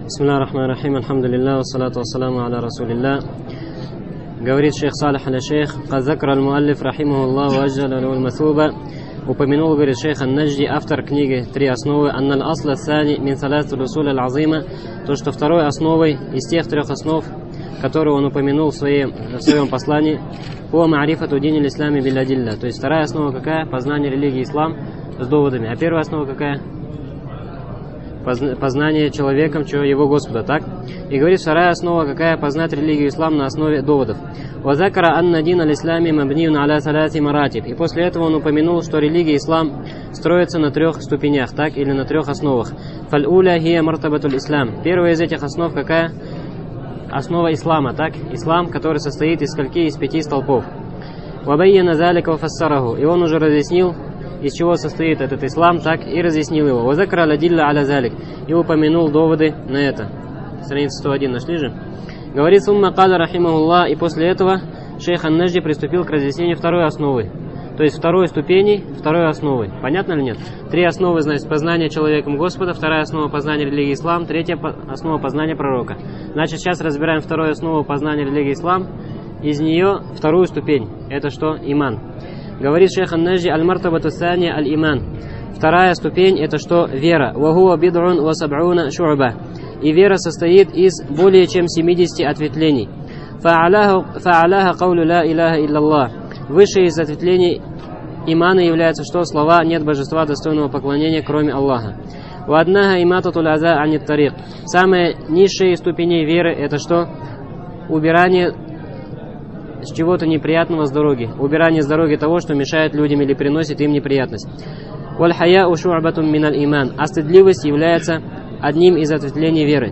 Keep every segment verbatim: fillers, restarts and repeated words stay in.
Бисмиллахи рахмани рахим, алхамдулиллах, вассалату вассаламу аля расулиллах. Говорит шейх Салих аль-Шейх, «Казакр аль-Муаллиф, рахимахуллах, ваджаля лул масуба». Упомянул, говорит шейх ан-Наджди, автор книги «Три основы», «Анналь асла сани мин салату русуля аль-Азима», то, что второй основой из тех трех основ, которые он упомянул в своем, в своем послании, по маарифату дин аль-Ислами билладилля. То есть вторая основа какая? Познание религии ислам с доводами. А первая основа какая? Познание человеком, чего его Господа, так? И говорит, вторая основа какая? Познать религию ислам на основе доводов. «Вазакара анна дин аль-Ислами мабниюн аля салати маратиб». И после этого он упомянул, что религия ислам строится на трех ступенях, так? Или на трех основах. «Фаль-уля хия мартабатуль ислам». Первая из этих основ какая? Основа ислама, так? Ислам, который состоит из скольки? Из пяти столпов. «Вабайяна залика вафассараху». И он уже разъяснил, из чего состоит этот ислам, так, и разъяснил его. «Вазакра ладилля аля залик». И упомянул доводы на это. Страница сто один нашли же? Говорит, «Сумма каля рахимахуллах». И после этого шейх ан-Наджди приступил к разъяснению второй основы. То есть второй ступени, второй основы. Понятно или нет? Три основы, значит, познание человеком Господа, вторая основа познания религии ислам, третья основа познания пророка. Значит, сейчас разбираем вторую основу познания религии ислам. Из нее вторую ступень. Это что? Иман. Говорит шейх ан-Наджди, аль-мартабату сани аль-иман. Вторая ступень это что? Вера. Вахуа бид'ун ва саб'уна шу'ба. И вера состоит из более чем семидесяти ответвлений. Фа'аляха каулю ла илляха илляллах. Выше из ответвлений имана является что? Слова «нет божества достойного поклонения, кроме Аллаха». Ваднаха имататуль аза анит тарик. Самые низшие ступени веры это что? Убирание с чего-то неприятного с дороги. Убирание с дороги того, что мешает людям или приносит им неприятность. Валь хаяу шу'батун миналь иман. А стыдливость является одним из ответвлений веры.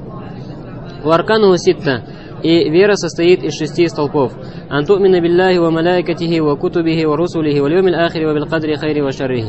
Варкану ситта. И вера состоит из шести столпов. Анту'мина билляхи ва малайкатихи ва кутубихи ва русулихи ва льюмил ахири ва билкадри хайри ва шаррихи.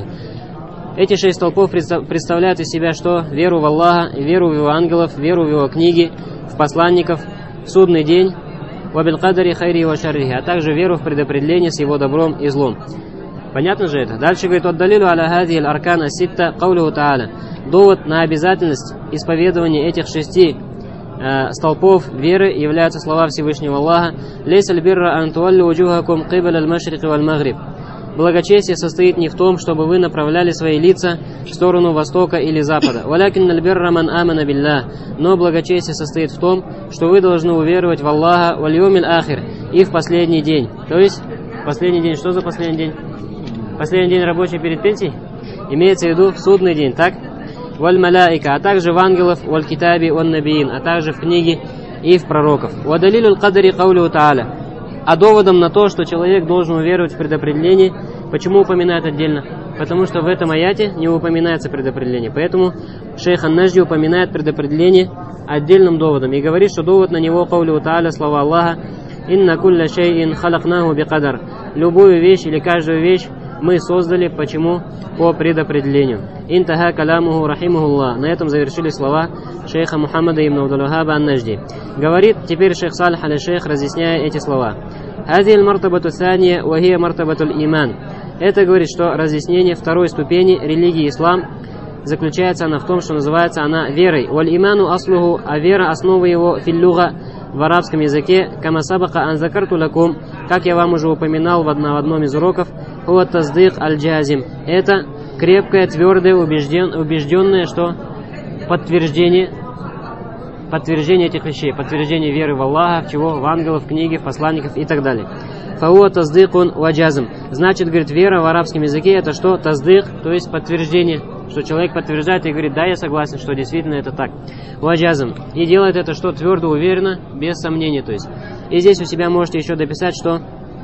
Эти шесть столпов представляют из себя что? Веру в Аллаха, веру в его ангелов, веру в его книги, в посланников, в судный день, ва билкадри хайри ва шаррихи, а также веру в предопределение с его добром и злом. Понятно же это? Дальше говорит, «Отдалилу аля хази аль-аркан ас-ситта каулюху та'аля». Довод на обязательность исповедования этих шести э, столпов веры являются слова Всевышнего Аллаха: «Лейса аль-бирра ан туаллю уджухакум кибаля аль-машрики валь-магриб». Благочестие состоит не в том, чтобы вы направляли свои лица в сторону востока или запада. «Валякин аль-бирра ман амана билля». Но благочестие состоит в том, что вы должны уверовать в Аллаха валь йомиль ахир и в последний день. То есть, последний день, что за последний день? Последний день рабочий перед пенсией? Имеется в виду в судный день, так? Валь маляика, а также в ангелов, валь китаби, валь набиин, а также в книги и в пророков. Вадалилюль кадари каулю тааля. А доводом на то, что человек должен уверовать в предопределение, почему упоминает отдельно? Потому что в этом аяте не упоминается предопределение. Поэтому шейх ан-Наджди упоминает предопределение отдельным доводом и говорит, что довод на него каулю тааля, слова Аллаха: «Инна кулля шейин халакнаху бикадар». Любую вещь или каждую вещь мы создали, почему? По предопределению. Интаха калямуху рахимахуллах. На этом завершили слова шейха Мухаммада ибн Абдул-Вахаба ан-Наджди. Говорит теперь шейх Салих аль-Шейх, разъясняя эти слова. Хазиль мартабату сания ва хия мартабатуль иман. Это говорит, что разъяснение второй ступени религии ислам заключается она в том, что называется она верой. Валь иману аслуху, а вера основа его филлюга в арабском языке, кама сабака ан закарту лакум, как я вам уже упоминал в одном из уроков, хуа таздик аль-джазим. Это крепкое, твердое, убежден, убежденное, что подтверждение, подтверждение этих вещей, подтверждение веры в Аллаха, в чего? В ангелов, в книги, в посланников и так далее. Фауа таздикун ваджазм. Значит, говорит, вера в арабском языке это что? Таздик, то есть подтверждение, что человек подтверждает и говорит, да, я согласен, что действительно это так. Ваджазм. И делает это что? Твердо, уверенно, без сомнения. То есть. И здесь у себя можете еще дописать, что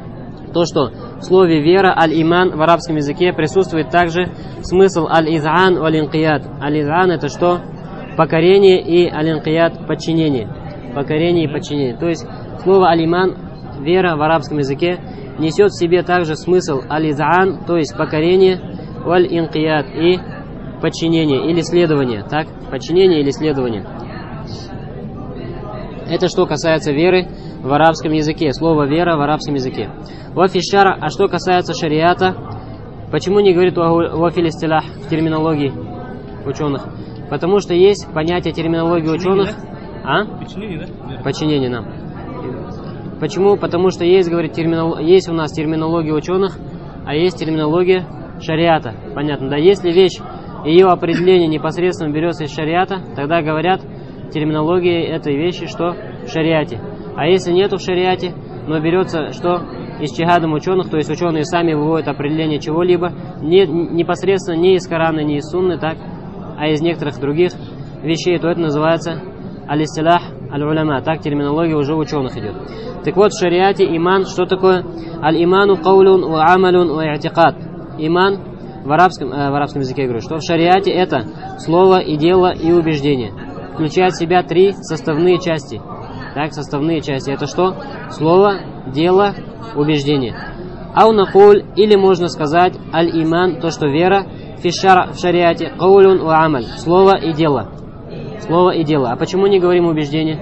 то, что в слове вера, аль-иман в арабском языке присутствует также смысл аль-из'ан валь-инқияд. Аль-из'ан это что? Покорение, и аль-инқияд подчинение. Покорение и подчинение. То есть слово аль-иман, вера в арабском языке, несет в себе также смысл аль-из'ан, то есть покорение, валь-инқияд и подчинение или следование. Так? Подчинение или следование. Это что касается веры в арабском языке. Слово вера в арабском языке. Вафишара, а что касается шариата, почему не говорит вафилистилах в терминологии ученых? Потому что есть понятие терминологии ученых А? Подчинение, да? Подчинение нам. Почему? Потому что есть, говорит, терминол... есть у нас терминология ученых, а есть терминология шариата. Понятно, да? Если вещь, ее определение непосредственно берется из шариата, тогда говорят терминология этой вещи, что в шариате. А если нету в шариате, но берется, что ичтихадом ученых, то есть ученые сами выводят определение чего-либо, не, непосредственно не из Корана, не из Сунны, так, а из некоторых других вещей, то это называется аль-истилах аль-уляма. Так терминология уже ученых идет. Так вот, в шариате иман, что такое? Аль-иману каулун ва амалун ва и'тикад. Иман в арабском, э, в арабском языке я говорю, что в шариате это слово и дело и убеждение. Включает в себя три составные части. Так, составные части. Это что? Слово, дело, убеждение. Ау накуль, или можно сказать аль-иман, то, что вера, фишара, в шариате, каулун ва амаль. Слово и дело. Слово и дело. А почему не говорим убеждение?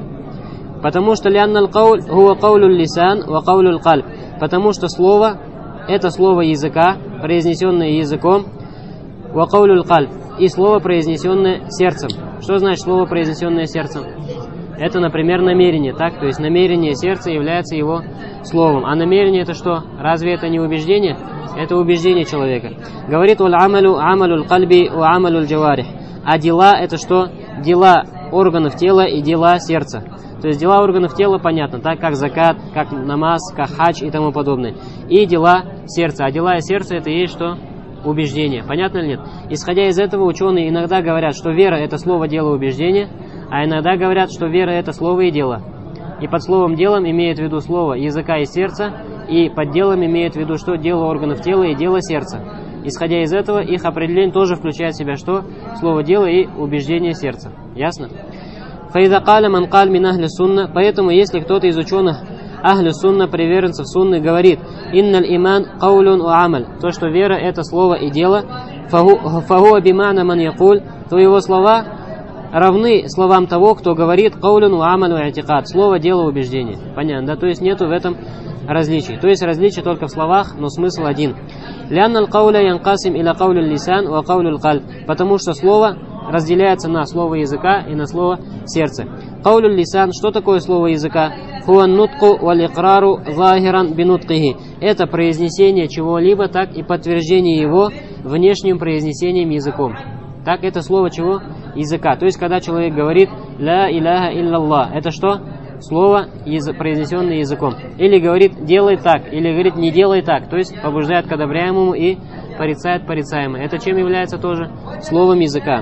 Потому что лянналь кауль хуа каулюл лисан ва каулюл кальб. Потому что слово это слово языка, произнесенное языком, ва каулюл кальб, и слово, произнесенное сердцем. Что значит слово, произнесенное сердцем? Это, например, намерение, так? То есть намерение сердца является его словом. А намерение это что? Разве это не убеждение? Это убеждение человека. Говорит валь амалю амалюл кальби ва амалюл джаварих. А дела это что? Дела органов тела и дела сердца. То есть дела органов тела понятно, так как закат, как намаз, как хадж и тому подобное. И дела сердца. А дела сердца это и есть что? Убеждение. Понятно или нет? Исходя из этого, ученые иногда говорят, что вера это слово, дело, убеждение, а иногда говорят, что вера это слово и дело. И под словом делом имеют в виду слово языка и сердца, и под делом имеют в виду что? Дело органов тела и дело сердца. Исходя из этого, их определение тоже включает в себя что? Слово дело и убеждение сердца. Ясно? Фаида каля ман каль мин ахли сунна. Поэтому, если кто-то из ученых ахли сунна, приверженцев сунны, говорит инналь иман каулюн ва амаль, то, что вера это слово и дело, фахуа бимана ман якуль, то его слова равны словам того, кто говорит каулюн ва амаль ва и'тикад, слово, дело, убеждение. Понятно, да? То есть нету в этом различий. То есть различие только в словах, но смысл один. Лянналь кауля янкасим иля каулюл лисан ва каулюл кальб, потому что слово разделяется на слово языка и на слово сердца. Каулюл лисан, что такое слово языка? Хуан нутку валь икрару захиран бинуткихи. Это произнесение чего-либо, так и подтверждение его внешним произнесением языком. Так, это слово чего? Языка. То есть, когда человек говорит ля иляха илляллах, это что? Слово, произнесенное языком. Или говорит делай так, или говорит не делай так. То есть, побуждает к одобряемому и порицает порицаемое. Это чем является тоже? Словом языка.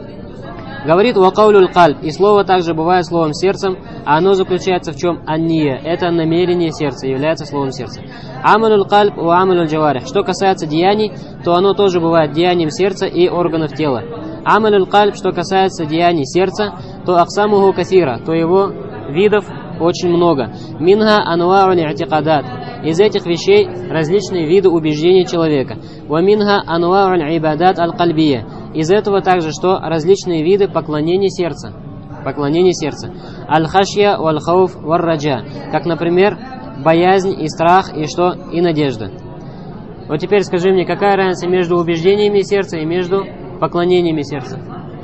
Говорит вакаулюл кальб, и слово также бывает словом сердцем, а оно заключается в чем? Анния, это намерение сердца, является словом сердца. Амалюл кальб ва амалюл джаварих. Что касается деяний, то оно тоже бывает деянием сердца и органов тела. Амалюл кальб, что касается деяний сердца, то аксамуху касира, то его видов очень много. Минха анва'уль и'тикадат. Из этих вещей различные виды убеждений человека. Ва минха анва'уль ибадат аль-кальбия. Из этого также что? Различные виды поклонения сердца. Поклонение сердца. Аль-хашья валь-хауф вар-раджа. Как, например, боязнь и страх, и что? И надежда. Вот теперь скажи мне, какая разница между убеждениями сердца и между поклонениями сердца?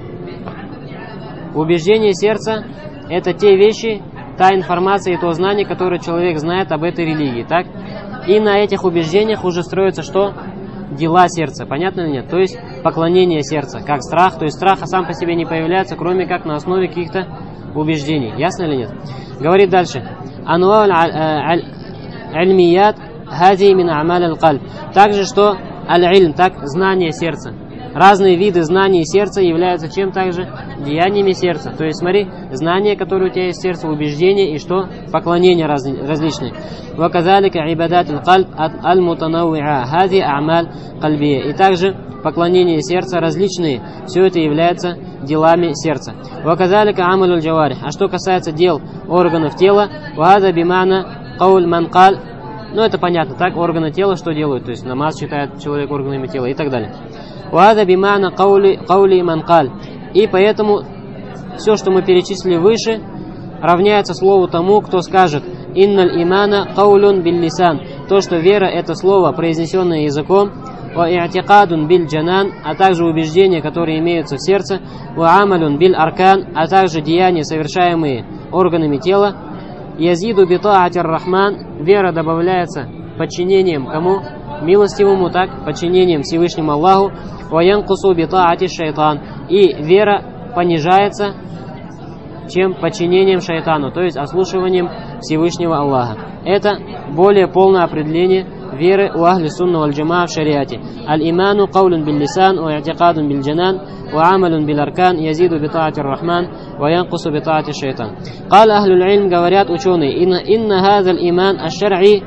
Убеждение сердца – это те вещи, та информация и то знание, которое человек знает об этой религии, так? И на этих убеждениях уже строится что? Дела сердца, понятно или нет? То есть поклонение сердца, как страх, то есть страх сам по себе не появляется, кроме как на основе каких-то убеждений, ясно или нет? Говорит дальше. Анва аль-альмият хази мин амаль аль-кальб. Также что? Аль-ильм, так, знание сердца. Разные виды знаний сердца являются чем также? Деяниями сердца. То есть смотри, знания, которые у тебя есть в сердце, убеждения и что? Поклонения раз, различные. وَكَذَلِكَ عِبَادَاتُ الْقَلْبِ الْمُتَنَوِّعَةِ هَذِهِ أَعْمَالٌ قَلْبِيَّةٌ. И также поклонения сердца различные. Все это является делами сердца. وَكَذَلِكَ عَمَلُ الْجَوَارِحِ. А что касается дел органов тела, وَهَذَا بِمَعْنَى قَوْلْ مَنْ قَالَ. Ну это понятно, так, органы тела что делают? То есть намаз читает человек органами тела и так далее. وَهَذَا بِمَعْنَى قَوْلِ مَنْ قَالَ. И поэтому все, что мы перечислили выше, равняется слову тому, кто скажет «Инналь имана каулюн биль лисан». То, что вера – это слово, произнесенное языком, ва и'тикадун биль джанан, а также убеждения, которые имеются в сердце, ва амалун биль аркан, а также деяния, совершаемые органами тела, язиду би таати ар-рахман, вера добавляется подчинением кому? Милостивому, так, подчинением Всевышнему Аллаху, ва янкусу би таати шайтан, и вера понижается чем подчинением шайтану, то есть ослушиванием Всевышнего Аллаха. Это более полное определение веры у ахли сунна валь джамаа в шариате. Аль-иману каулун бил лисан, ва и'тикадун бил джанан, ва амалун бил аркан, язиду би таати ар-рахман, ва янкусу би таати шайтан. Кал ахлюль илм, говорят ученые, инна, инна хазал иман аш-шар'и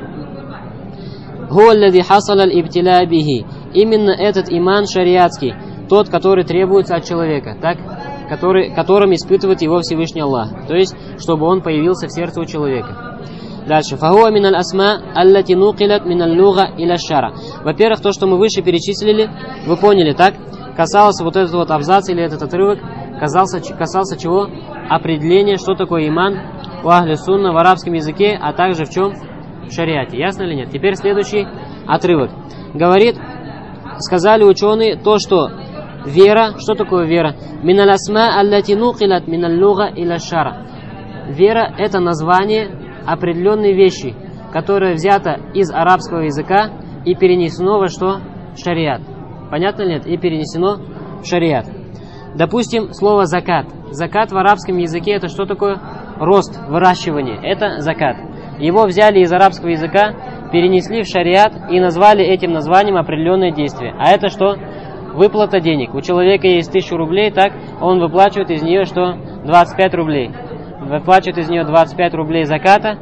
хуа аллади хасала аль-ибтила бихи. Именно этот иман шариатский, тот, который требуется от человека, так? Который, которым испытывает его Всевышний Аллах, то есть, чтобы он появился в сердце у человека. Дальше. Фахуа миналь асма аллати нукилат миналь луга иля шара. Во-первых, то, что мы выше перечислили, вы поняли, так? Касался вот этот вот абзац или этот отрывок, касался, касался чего? Определения, что такое иман у ахли сунна в арабском языке, а также в чем? В шариате. Ясно или нет? Теперь следующий отрывок. Говорит, сказали ученые, то, что вера, что такое вера? Миналь асма аллати нукилат миналь луга иля шара. Вера – это название определенной вещи, которая взята из арабского языка и перенесено во что? В шариат. Понятно ли это? И перенесено в шариат. Допустим, слово закат. Закат в арабском языке это что такое? Рост, выращивание. Это закат. Его взяли из арабского языка, перенесли в шариат и назвали этим названием определенное действие. А это что? Выплата денег. У человека есть тысяча рублей, так? Он выплачивает из нее что? двадцать пять рублей. Выплачивает из нее двадцать пять рублей заката.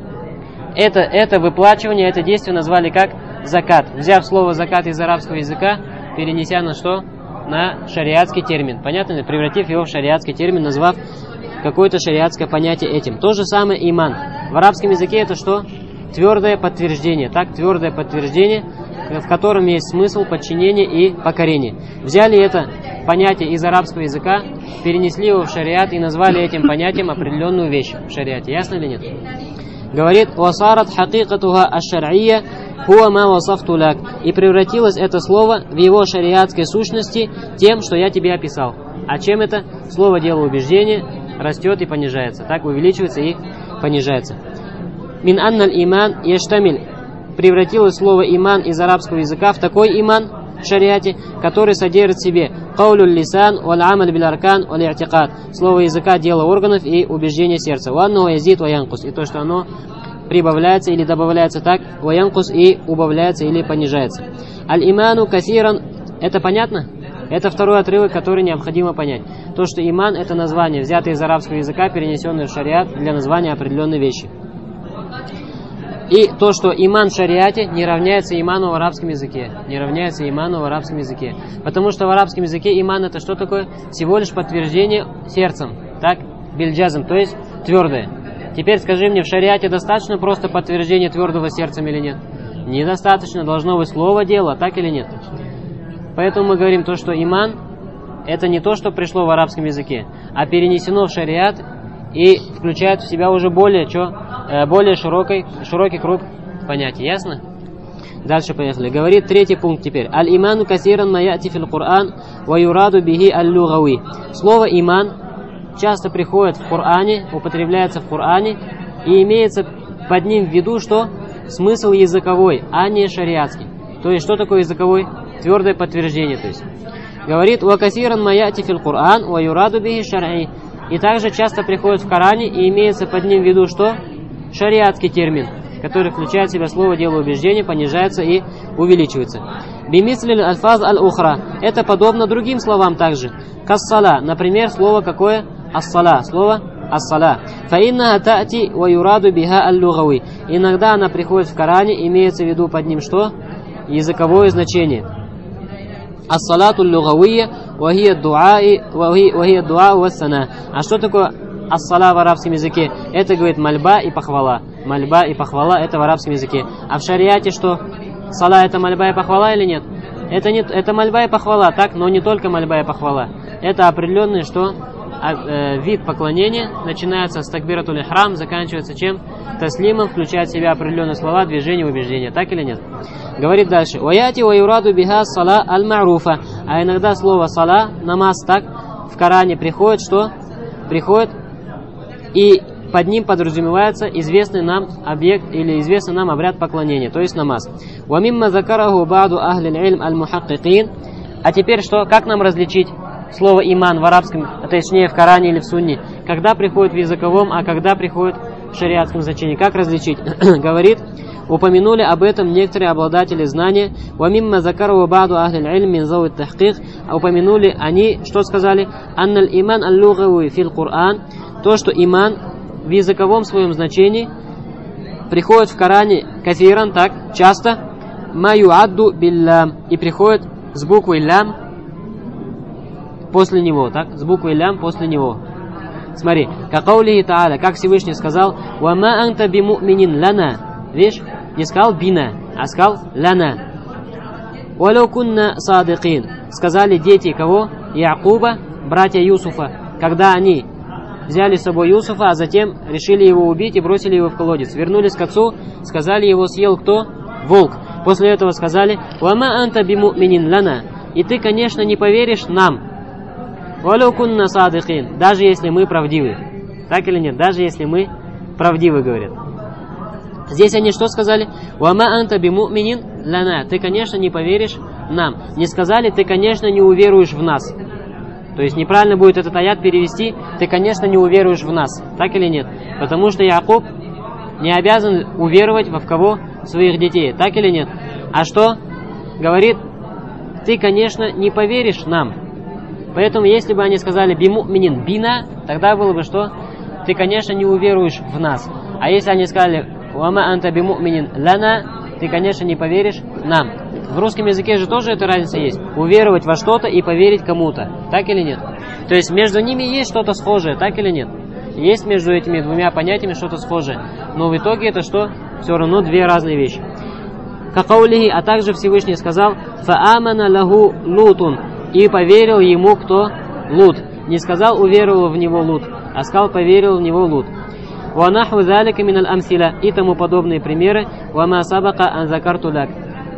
Это, это выплачивание, это действие назвали как закат. Взяв слово закат из арабского языка, перенеся на что? На шариатский термин. Понятно ли? Превратив его в шариатский термин, назвав какое-то шариатское понятие этим. То же самое иман. В арабском языке это что? Твердое подтверждение. Так, твердое подтверждение, в котором есть смысл подчинения и покорения. Взяли это понятие из арабского языка, перенесли его в шариат и назвали этим понятием определенную вещь в шариате. Ясно или нет? Говорит, «Васарат хакикатуха аш-шар'ия хуа ма васафту лак». И превратилось это слово в его шариатской сущности тем, что я тебе описал. А чем это? Слово дело убеждения растет и понижается. Так увеличивается и понижается. Мин анналь иман яштамиль. Превратилось слово иман из арабского языка в такой иман в шариате, который содержит в себе каулюль лисан, валь амаль биль аркан, валь и'тикад. Слово языка, дело органов и убеждение сердца. Ванну язид ва янкус. И то, что оно прибавляется или добавляется так, ва янкус, и убавляется или понижается. Аль-иману касиран. Это понятно? Это второй отрывок, который необходимо понять. То, что иман это название, взятое из арабского языка, перенесенное в шариат для названия определенной вещи. И то, что иман в шариате не равняется иману в арабском языке. Не равняется иману в арабском языке. Потому что в арабском языке иман это что такое? Всего лишь подтверждение сердцем. Так? Бильджазм, то есть твердое. Теперь скажи мне, в шариате достаточно просто подтверждения твердого сердцем или нет? Недостаточно, должно быть слово дело, так или нет? Поэтому мы говорим то, что иман это не то, что пришло в арабском языке, а перенесено в шариат и включает в себя уже более, что, более широкий, широкий круг понятий. Ясно? Дальше поехали. Говорит третий пункт теперь. Аль-иману касиран маяти фил Кур'ан ва юраду бихи аль-лугави. Слово иман часто приходит в Коране, употребляется в Коране и имеется под ним в виду, что смысл языковой, а не шариатский. То есть, что такое языковой? Твердое подтверждение. То есть, говорит, «Ва касиран маяти фил Кур'ан, ва юраду бихи шар'и». И также часто приходит в Коране и имеется под ним в виду, что? Шариатский термин, который включает в себя слово, дело, убеждение, понижается и увеличивается. «Бимислил альфаз аль-ухра». Это подобно другим словам также. «Кассала». Например, слово какое? «Ассала». Слово «Ассала». «Фаинна та'ти ва юраду биха аль-лугави». Иногда она приходит в Коране, имеется в виду под ним что? Языковое значение. Ас-салату лугавия вахия дуаи вахия дуа вассана. А что такое ас-сала в арабском языке? Это, говорит, мольба и похвала. Мольба и похвала это в арабском языке. А в шариате что? Сала это мольба и похвала или нет? Это, не, это мольба и похвала, так, но не только мольба и похвала. Это определенные что? э, вид поклонения начинается с такбиратуль ихрам, заканчивается чем? Таслимом, включает в себя определенные слова, движения, убеждения. Так или нет? Говорит дальше. «Ваяти ва юраду биха сала аль-ма'руфа». А иногда слово сала, намаз, так, в Коране приходит, что? Приходит, и под ним подразумевается известный нам объект или известный нам обряд поклонения, то есть намаз. «Ва мимма закараху ба'ду ахли аль-илм аль-мухаккикин». А теперь что? Как нам различить слово иман в арабском, а точнее в Коране или в Сунне? Когда приходит в языковом, а когда приходит в шариатском значении? Как различить? Говорит, упомянули об этом некоторые обладатели знания. «Вамимма закару ба'ду ахли аль-илм мин зауи тахкик». Упомянули они, что сказали? «Анналь иман аль-лугави фил Кур'ан». То, что иман в языковом своем значении приходит в Коране кафиран, так, часто, «ма юадду биллям». И приходит с буквой лям после него, так, с буквой лям после него. Смотри, какаулихи та'аля, как Всевышний сказал, «Вама анта биму'минин лана». Видишь, не сказал бина, а сказал лана. «Валяу кунна садыкин». Сказали дети кого? Якуба, братья Юсуфа, когда они взяли с собой Юсуфа, а затем решили его убить и бросили его в колодец. Вернулись к отцу, сказали, его съел кто? Волк. После этого сказали, «Вама анта биму'минин лана». И ты, конечно, не поверишь нам. «Валяу кунна садыкин». Даже если мы правдивы. Так или нет? Даже если мы правдивы, говорят. Здесь они что сказали? «Вама анта биму'минин лана». Ты, конечно, не поверишь нам. Не сказали, ты, конечно, не уверуешь в нас. То есть неправильно будет этот аят перевести, ты, конечно, не уверуешь в нас. Так или нет? Потому что Якуб не обязан уверовать во в кого? В своих детей. Так или нет? А что? Говорит, ты, конечно, не поверишь нам. Поэтому, если бы они сказали биму'минин бина, тогда было бы что? Ты, конечно, не уверуешь в нас. А если они сказали «Вама анта биму'минин лана», ты, конечно, не поверишь нам. В русском языке же тоже эта разница есть. Уверовать во что-то и поверить кому-то. Так или нет? То есть между ними есть что-то схожее. Так или нет? Есть между этими двумя понятиями что-то схожее. Но в итоге это что? Все равно две разные вещи. Какаулихи, а также Всевышний сказал «Фа'амана лаху лутун». И поверил ему кто? Лут. Не сказал уверовал в него Лут, а сказал поверил в него Лут. «Ванаху залика миналь амсиля». И тому подобные примеры. «Вама сабака ан закарту лак».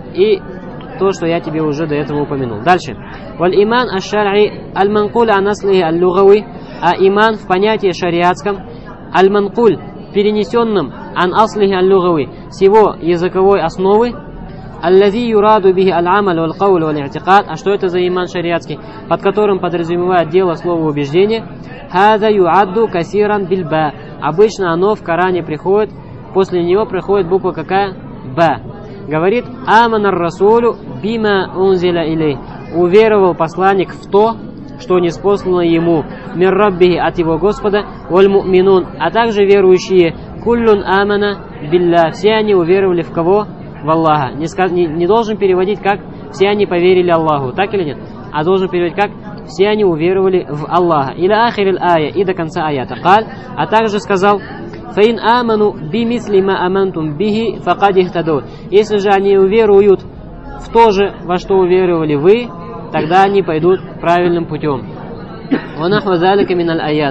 И то, что я тебе уже до этого упомянул. Дальше. «Валь иман аш-шар'и аль-манкуль ан аслихи аль-лугави». А иман в понятии шариатском аль-манкуль, перенесенным ан аслихи аль-лугави, с его языковой основы, аллази юраду бихи аль-амаль валь-кауль валь-и'тикад. А что это за иман шариатский? Под которым подразумевает дело, слово, убеждение. «Хаза юадду касиран бильба». Обычно оно в Коране приходит, после него приходит буква какая? Ба. Говорит «Аманар расулю бима унзиля илей». Уверовал посланник в то, что ниспослано ему мир раббихи, от его Господа, валь му'минун, а также верующие куллун амана билля. Все они уверовали в кого? В Аллаха. Не, сказ... не, не должен переводить как «все они поверили Аллаху», так или нет? А должен переводить как «все они уверовали в Аллаха». Или ахирил ая, и до конца аята. Каль, а также сказал «Фаин аману бимисли ма амантум бихи факад ихтаду». Если же они уверуют в то же, во что уверовали вы, тогда они пойдут правильным путем. «Ванахва залика миналь аят».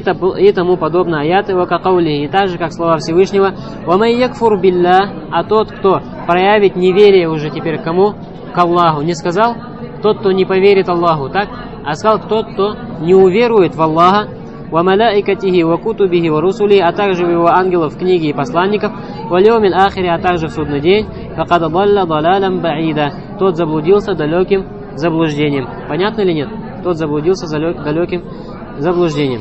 И тому подобное аяты, вакакаули, и так же, как слова Всевышнего, «Вамай якфур билля». А тот, кто проявит неверие уже теперь кому? К Аллаху. Не сказал тот, кто не поверит Аллаху, так? А сказал тот, кто не уверует в Аллаха, «Ва малаикатихи, ва кутубихи, ва русули», а также в его ангелов, книги и посланников, «Ва льомил ахири», а также в судный день, «Факад далла далалам баида». Тот заблудился далеким заблуждением. Понятно или нет? Тот заблудился далеким заблуждением.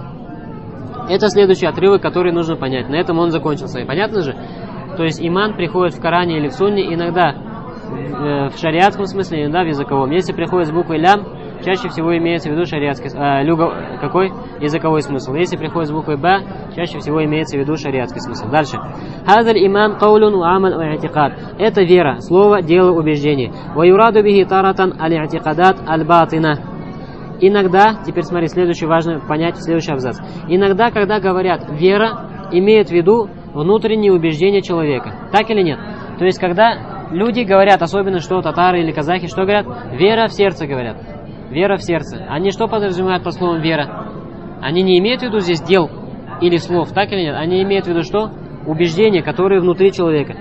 Это следующий отрывок, который нужно понять. На этом он закончился. И понятно же? То есть иман приходит в Коране или в Сунне иногда в шариатском смысле, иногда в языковом. Если приходит с буквой лям, чаще всего имеется в виду шариатский, э, люга, какой? Языковой смысл. Если приходит с буквой ба, чаще всего имеется в виду шариатский смысл. Дальше. Хазаль иман каулун ва амаль ва и'тикад. Это вера, слово, дело, убеждение. Ва юраду бихи таратан аль-и'тикадат аль-батина. Иногда, теперь смотри, следующее важно понять, следующий абзац. Иногда, когда говорят вера, имеют в виду внутренние убеждения человека. Так или нет? То есть, когда люди говорят, особенно что татары или казахи, что говорят? Вера в сердце, говорят. Вера в сердце. Они что подразумевают по словам вера? Они не имеют в виду здесь дел или слов, так или нет? Они имеют в виду что? Убеждения, которые внутри человека.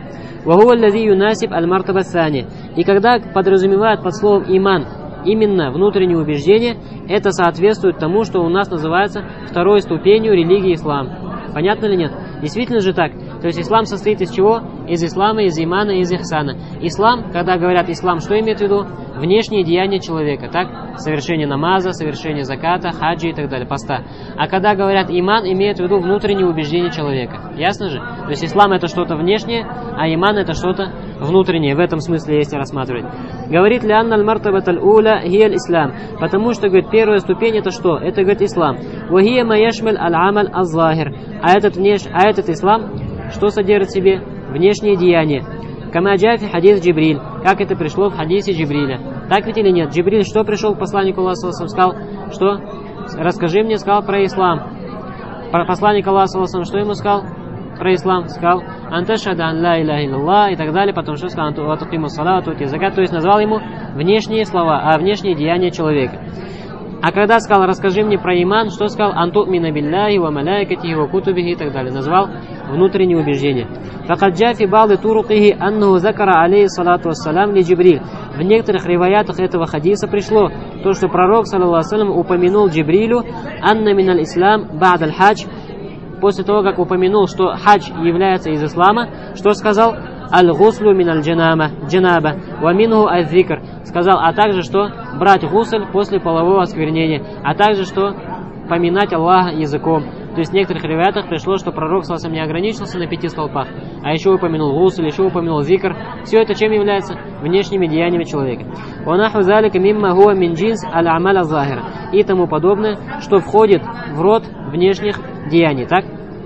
И когда подразумевают под словом иман именно внутреннее убеждение, это соответствует тому, что у нас называется второй ступенью религии ислам. Понятно или нет? Действительно же так. То есть ислам состоит из чего? Из ислама, из имана, из ихсана. Ислам, когда говорят ислам, что имеет в виду? Внешние деяния человека, так? Совершение намаза, совершение заката, хаджи и так далее, поста. А когда говорят иман, имеют в виду внутренние убеждения человека. Ясно же? То есть ислам это что-то внешнее, а иман это что-то внутреннее. В этом смысле, если рассматривать. Говорит ли анна аль-мартабат аль-уля хияль ислам. Потому что, говорит, первая ступень это что? Это, говорит, ислам. Вахия маяшмаль аль-амаль аз-захир. А этот, внеш... а этот ислам, что содержит в себе? Внешние деяния. Кама джафи хадис Джибриль, как это пришло в хадисе Джибриля. Так ведь или нет? Джибриль что пришел к посланнику Аллаха, сказал, что? Расскажи мне, сказал про ислам. Посланник Аллаха, что ему сказал? Про ислам сказал, анташадан ла илляха илляллах и так далее, потом что сказал, антуқиму салату, закат, то есть назвал ему внешние слова, а внешние деяния человека. А когда сказал, расскажи мне про иман, что сказал, анту'мина билляхи ва маляикатихи ва кутубихи и так далее, назвал внутренние убеждения. Факад джафи ба'ды турукихи аннаху закара алейхи салату вассалам ли Джибриль. В некоторых риваятах этого хадиса пришло то, что пророк, саллаллаху алейхи ва саллям, упомянул Джибрилю анна миналь ислам ба'д аль-хадж. После того, как упомянул, что хадж является из ислама, что сказал? Аль-гуслю мин аль-джанаба, ва минху аль-зикр. Сказал, а также, что брать гусль после полового осквернения, а также, что поминать Аллаха языком. То есть в некоторых риваятах пришло, что пророк саллаллаху не ограничился на пяти столпах, а еще упомянул гусль, еще упомянул зикр. Все это чем является? Внешними деяниями человека. Ва наху залика мимма хуа мин джинс аль-амаль аз-захир. И тому подобное, что входит в род внешних деяний, так?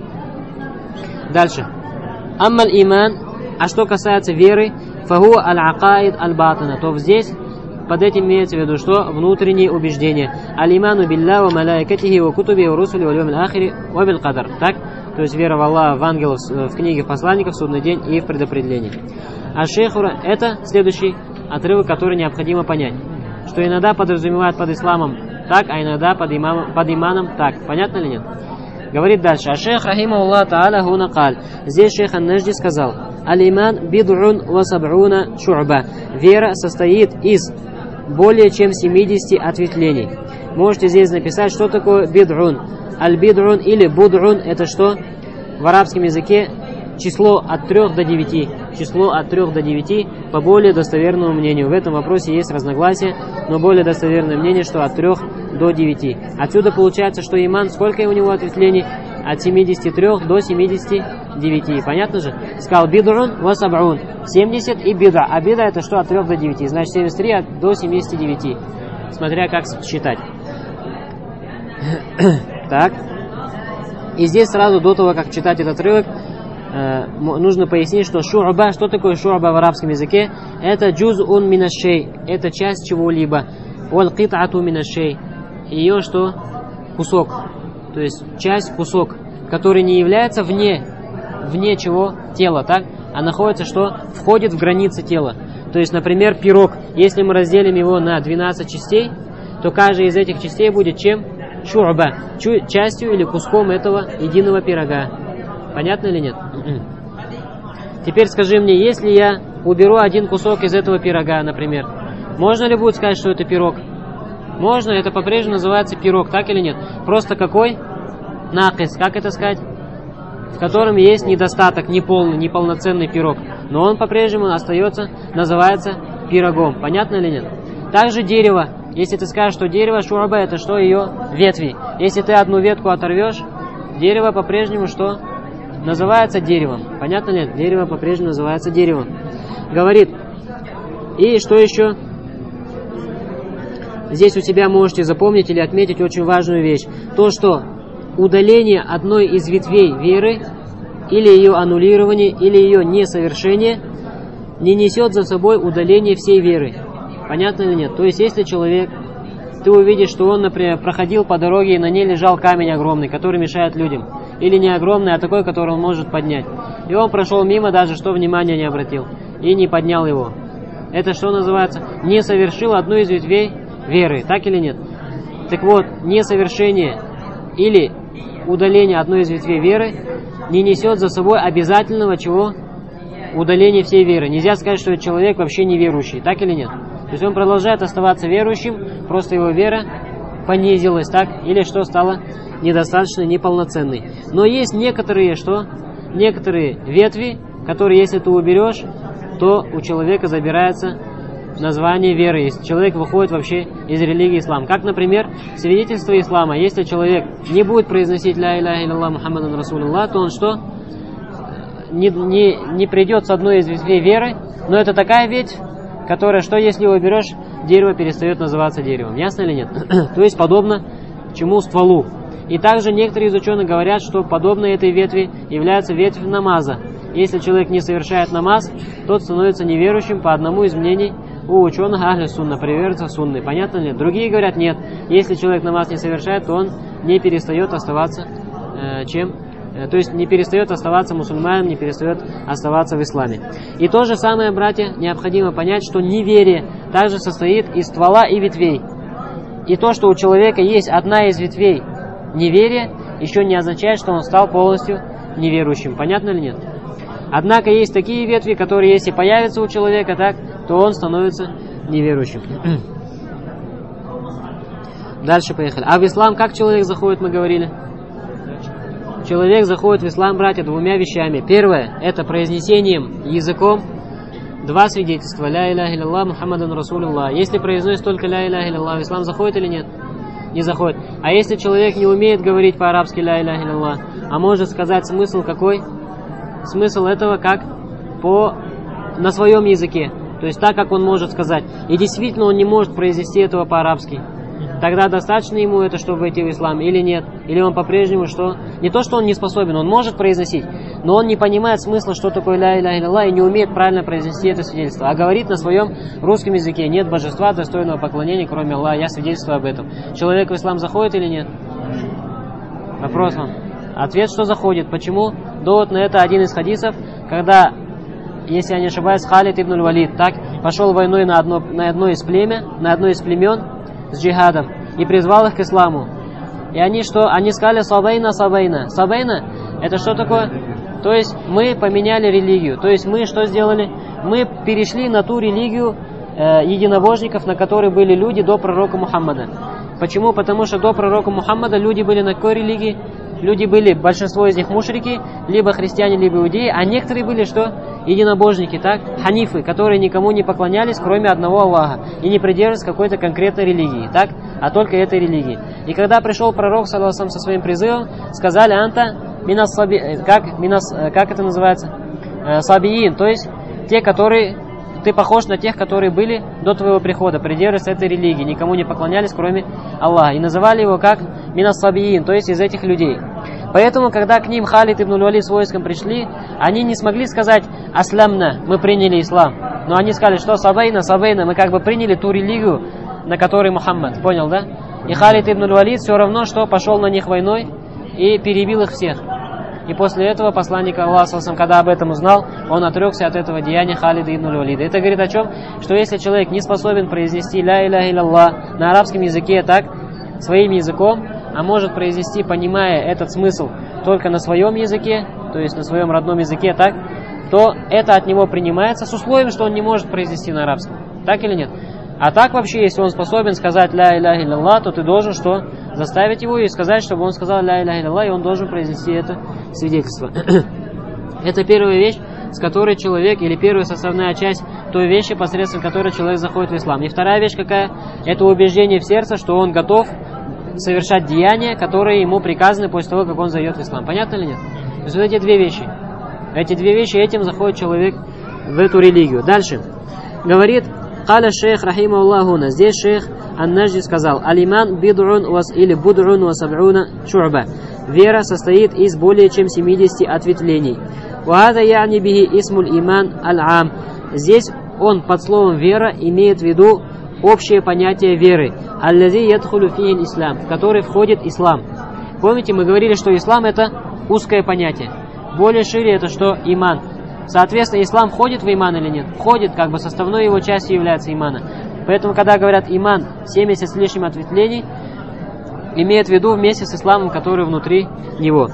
Дальше. Аммаль иман, а что касается веры, фаху аль-акаид аль-батана, то здесь под этим имеется в виду, что внутренние убеждения. Аль-иману билля ва маляикатихи ва кутуби ва русули ва льюмил ахири ва бил кадар, так? То есть вера в Аллаха, в ангелов, в книге посланников, в судный день и в предопределении. А шейхура, это следующий отрывок, который необходимо понять, что иногда подразумевают под исламом так, а иногда под, имамом, под иманом так. Понятно или нет? Говорит дальше. А шейх рахимахуллах та'аля хуна каль. Здесь шейх ан-Нажди сказал: аль-иман бид'ун ва саб'уна шу'ба. Вера состоит из более чем семидесяти ответвлений. Можете здесь написать, что такое бид'ун. Аль-бид'ун или буд'ун — это что? В арабском языке число от трех до девяти. Число от трех до девяти по более достоверному мнению. В этом вопросе есть разногласия, но более достоверное мнение, что от трех до девяти. Отсюда получается, что иман, сколько у него ответвлений? От семидесяти трёх до семидесяти девяти. Понятно же? Сказал бид'ун ва саб'ун. семьдесят и бид'a. А бид'a это что? От трех до девяти. Значит семьдесят три до семидесяти девяти. Смотря как считать. Так. И здесь сразу до того, как читать этот отрывок, э, нужно пояснить, что шу'ба, что такое шу'ба в арабском языке? Это джуз'ун минаш-шей, это часть чего-либо. Валь кит'ату минаш-шей. Ее что? Кусок. То есть часть, кусок, который не является вне, вне чего? Тела, так? А находится что? Входит в границы тела. То есть, например, пирог. Если мы разделим его на двенадцать частей, то каждая из этих частей будет чем? Шу'ба. Частью или куском этого единого пирога. Понятно или нет? Теперь скажи мне, если я уберу один кусок из этого пирога, например, можно ли будет сказать, что это пирог? Можно, это по-прежнему называется пирог, так или нет? Просто какой? Накис, как это сказать? В котором есть недостаток, неполный, неполноценный пирог. Но он по-прежнему остается, называется пирогом. Понятно или нет? Также дерево. Если ты скажешь, что дерево шу'ба, это что? Ее ветви. Если ты одну ветку оторвешь, дерево по-прежнему что? Называется деревом. Понятно ли нет? Дерево по-прежнему называется деревом. Говорит. И что еще? Здесь у себя можете запомнить или отметить очень важную вещь. То, что удаление одной из ветвей веры, или ее аннулирование, или ее несовершение, не несет за собой удаление всей веры. Понятно или нет? То есть, если человек, ты увидишь, что он, например, проходил по дороге, и на ней лежал камень огромный, который мешает людям. Или не огромный, а такой, который он может поднять. И он прошел мимо, даже что внимания не обратил. И не поднял его. Это что называется? Не совершил одну из ветвей веры. Так или нет? Так вот, несовершение или удаление одной из ветвей веры не несет за собой обязательного чего? Удаления всей веры. Нельзя сказать, что этот человек вообще неверующий, так или нет? То есть он продолжает оставаться верующим, просто его вера понизилась, так? Или что, стало недостаточно неполноценной. Но есть некоторые, что? Некоторые ветви, которые, если ты уберешь, то у человека забирается название веры, если человек выходит вообще из религии ислам. Как, например, свидетельство ислама. Если человек не будет произносить ля иляха илляллах Мухаммадан Расулуллах, то он что? Не, не, не придет с одной из ветвей веры, но это такая ветвь, которая, что если его берешь, дерево перестает называться деревом. Ясно или нет? То есть подобно чему? Стволу. И также некоторые из ученых говорят, что подобно этой ветви является ветвь намаза. Если человек не совершает намаз, тот становится неверующим по одному из мнений у ученых ахли сунна, приверженцев сунны. Понятно ли? Другие говорят, нет. Если человек намаз не совершает, то он не перестает оставаться э, чем? Э, то есть не перестает оставаться мусульманином, не перестает оставаться в исламе. И то же самое, братья, необходимо понять, что неверие также состоит из ствола и ветвей. И то, что у человека есть одна из ветвей неверия, еще не означает, что он стал полностью неверующим. Понятно ли нет? Однако есть такие ветви, которые, если появятся у человека, так, то он становится неверующим. Дальше поехали. А в ислам как человек заходит, мы говорили? Человек заходит в ислам, братья, двумя вещами. Первое, это произнесением языком. Два свидетельства. Ля иляха илляллах Мухаммадан Расулуллах. Если произносит только ля иляха илляллах, в ислам заходит или нет? Не заходит. А если человек не умеет говорить по-арабски ля иляха илляллах, а может сказать смысл какой? Смысл этого как по, на своем языке. То есть так, как он может сказать. И действительно он не может произнести этого по-арабски. Тогда достаточно ему это, чтобы войти в ислам, или нет? Или он по-прежнему что? Не то, что он не способен, он может произносить, но он не понимает смысла, что такое ля иляха илляллах, и не умеет правильно произнести это свидетельство. А говорит на своем русском языке: нет божества, достойного поклонения, кроме Аллаха, я свидетельствую об этом. Человек в ислам заходит или нет? Вопрос вам. Ответ, что заходит. Почему? Довод на это один из хадисов, когда, если я не ошибаюсь, Халид ибн аль-Валид так пошел войной на одно, на одно из племя, на одно из племен с джихадом и призвал их к исламу. И они что? Они сказали сабайна, сабайна. Сабайна это что такое? То есть мы поменяли религию. То есть мы что сделали? Мы перешли на ту религию э, единобожников, на которой были люди до пророка Мухаммада. Почему? Потому что до пророка Мухаммада люди были на какой религии? Люди были, большинство из них мушрики, либо христиане, либо иудеи, а некоторые были что? Единобожники, так? Ханифы, которые никому не поклонялись, кроме одного Аллаха, и не придерживались какой-то конкретной религии, так? А только этой религии. И когда пришел пророк, саллаллаху алейхи, со своим призывом, сказали: анта минас саби... Как, минас... как это называется? Сабиин, то есть те, которые... Ты похож на тех, которые были до твоего прихода, придерживались этой религии, никому не поклонялись, кроме Аллаха. И называли его как минас сабиин, то есть из этих людей. Поэтому, когда к ним Халид ибн аль-Валид с войском пришли, они не смогли сказать «аслямна», мы приняли ислам. Но они сказали, что «сабайна, сабайна», мы как бы приняли ту религию, на которой Мухаммад. Понял, да? И Халид ибн аль-Валид все равно, что пошел на них войной и перебил их всех. И после этого посланник Аллаха, когда об этом узнал, он отрекся от этого деяния Халида ибн аль-Валида. Это говорит о чем? Что если человек не способен произнести «ля иляха илляллах» на арабском языке так, своим языком, а может произнести, понимая этот смысл только на своем языке, то есть на своем родном языке, так, то это от него принимается с условием, что он не может произнести на арабском. Так или нет? А так вообще, если он способен сказать «ля иляха илляллах», то ты должен что? Заставить его и сказать, чтобы он сказал «ля иляха илляллах», и он должен произнести это свидетельство. Это первая вещь, с которой человек, или первая составная часть той вещи, посредством которой человек заходит в ислам. И вторая вещь какая? Это убеждение в сердце, что он готов совершать деяния, которые ему приказаны после того, как он зайдет в ислам. Понятно или нет? То есть вот эти две вещи. Эти две вещи, этим заходит человек в эту религию. Дальше. Говорит Каля шейх рахимахуллахуна. Здесь шейх Ан-Наджди сказал: алиман бид'ун вас или буд'ун ва саб'уна шу'ба. Вера состоит из более чем семидесяти ответвлений. Ва хаза я'ни бихи исмуль иман аль-ам. Здесь он под словом вера имеет в виду общее понятие веры, аллази ядхулу фихи ислам, в который входит ислам. Помните, мы говорили, что ислам это узкое понятие. Более шире это что? Иман. Соответственно, ислам входит в иман или нет? Входит, как бы составной его частью является имана. Поэтому, когда говорят иман семьдесят с лишним ответвлений, имеет в виду вместе с исламом, который внутри него.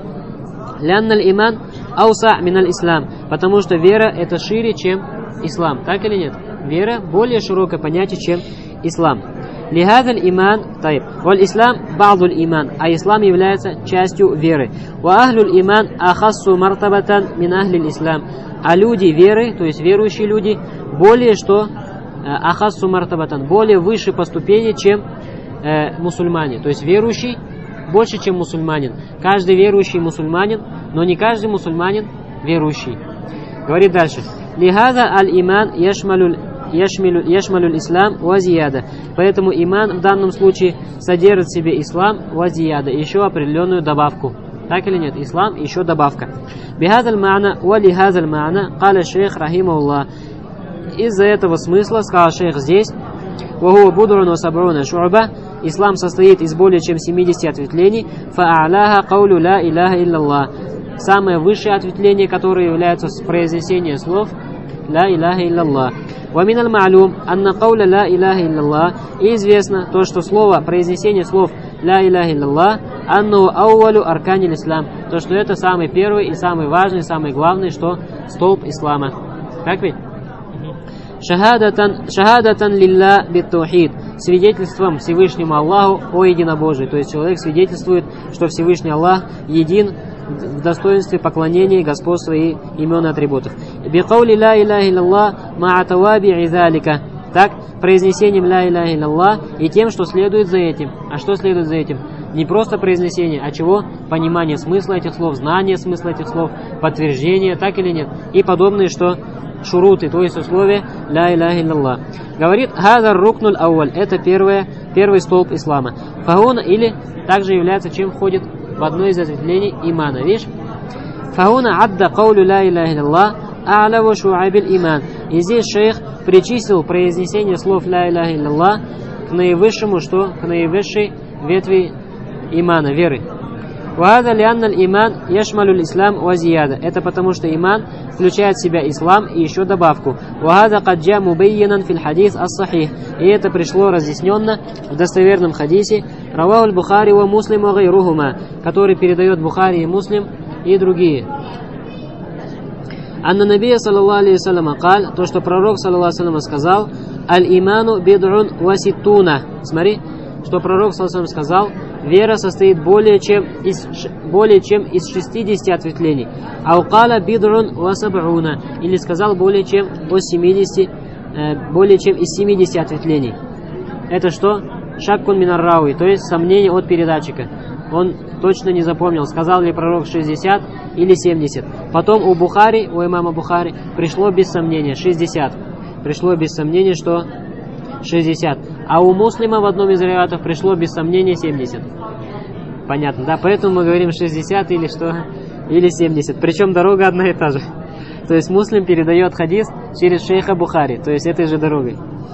Лянналь иман ауса миналь ислам, потому что вера это шире, чем ислам. Так или нет? Вера более широкое понятие, чем ислам. Лихадаль иман, тайб. Валь ислам ба'дуль иман, а ислам является частью веры. Ва ахлюль иман ахассу мартабатан мин ахлиль ислам. А люди веры, то есть верующие люди, более что ахассу мартабатан, более выше по ступени, чем э, мусульмане. То есть верующий больше, чем мусульманин. Каждый верующий мусульманин, но не каждый мусульманин верующий. Говорит дальше. Лихаза аль-иман яшмалюль яшмалюль ислам вазияда. Поэтому иман в данном случае содержит в себе ислам вазияда, еще определенную добавку. Так или нет? Ислам еще добавка. Бихазаль ма'на ва лихазаль ма'на каля шейх рахимахуллах. Из-за этого смысла, сказал шейх здесь, вахуа будрун ва сабруна шу'ба, ислам состоит из более чем семидесяти ответвлений, фа'аляха каулю ла илляха илляллах. Самое высшее ответвление, которое является произнесение слов ла илляха илляллах. Ва миналь ма'лум анна кауля ла илляха илляллах. И известно то, что слово, произнесение слов ла илляха илляллах, анну ауалю арканиль ислам. То, что это самый первый и самый важный, самый главный, что столб ислама. Так ведь? Шахадатан, шахадатан лилля биттаухид, свидетельством Всевышнему Аллаху о единобожии. То есть человек свидетельствует, что Всевышний Аллах един в достоинстве поклонения, господства и имен и атрибутов. Бикаули ла илляха илляллах ма'атаваби изалика. Так, произнесением ла илляха илляллах и тем, что следует за этим. А что следует за этим? Не просто произнесение, а чего? Понимание смысла этих слов, знание смысла этих слов, подтверждение, так или нет? И подобные, что шуруты, то есть условия ла илляха илляллах. Говорит, хазар рукнуль ауаль, это первое, первый столб ислама. Фауна или также является, чем входит в одно из ответвлений имана. Видишь? Фауна адда каулю ла илляха илляллах а'лаву шу'абиль иман. И здесь шейх причислил произнесение слов ла илляха илляллах к наивысшему, что? К наивысшей ветви имана, веры. Вахада лианналь иман яшмалюль ислам вазияда. Это потому, что иман включает в себя ислам и еще добавку. Вахада каджа мубайянан фил хадис ас-сахих. И это пришло разъясненно в достоверном хадисе равахуль Бухари ва Муслим ва гайрухума, который передает Бухари и Муслим и другие. Анна набия саллаллаху алейхи вассалям кал, то, что пророк саллаллаху алейхи вассалям сказал, аль-иману бид'ун ва ситтуна. Смотри, что пророк саллаллаху алейхи вассалям сказал, вера состоит более чем из, более чем из шестидесяти ответвлений. Аукала бид'ун ва саб'уна. Или сказал более чем из семидесяти, э, более чем из семидесяти ответвлений. Это что? Шаккун минар рауи, то есть сомнение от передатчика. Он точно не запомнил, сказал ли пророк шестьдесят или семьдесят. Потом у Бухари, у имама Бухари, пришло без сомнения шестьдесят. Пришло без сомнения, что шестьдесят. А у Муслима в одном из риваятов пришло без сомнения семьдесят. Понятно, да? Поэтому мы говорим шестьдесят или что? Или семьдесят. Причем дорога одна и та же. То есть Муслим передает хадис через шейха Бухари, то есть этой же дорогой.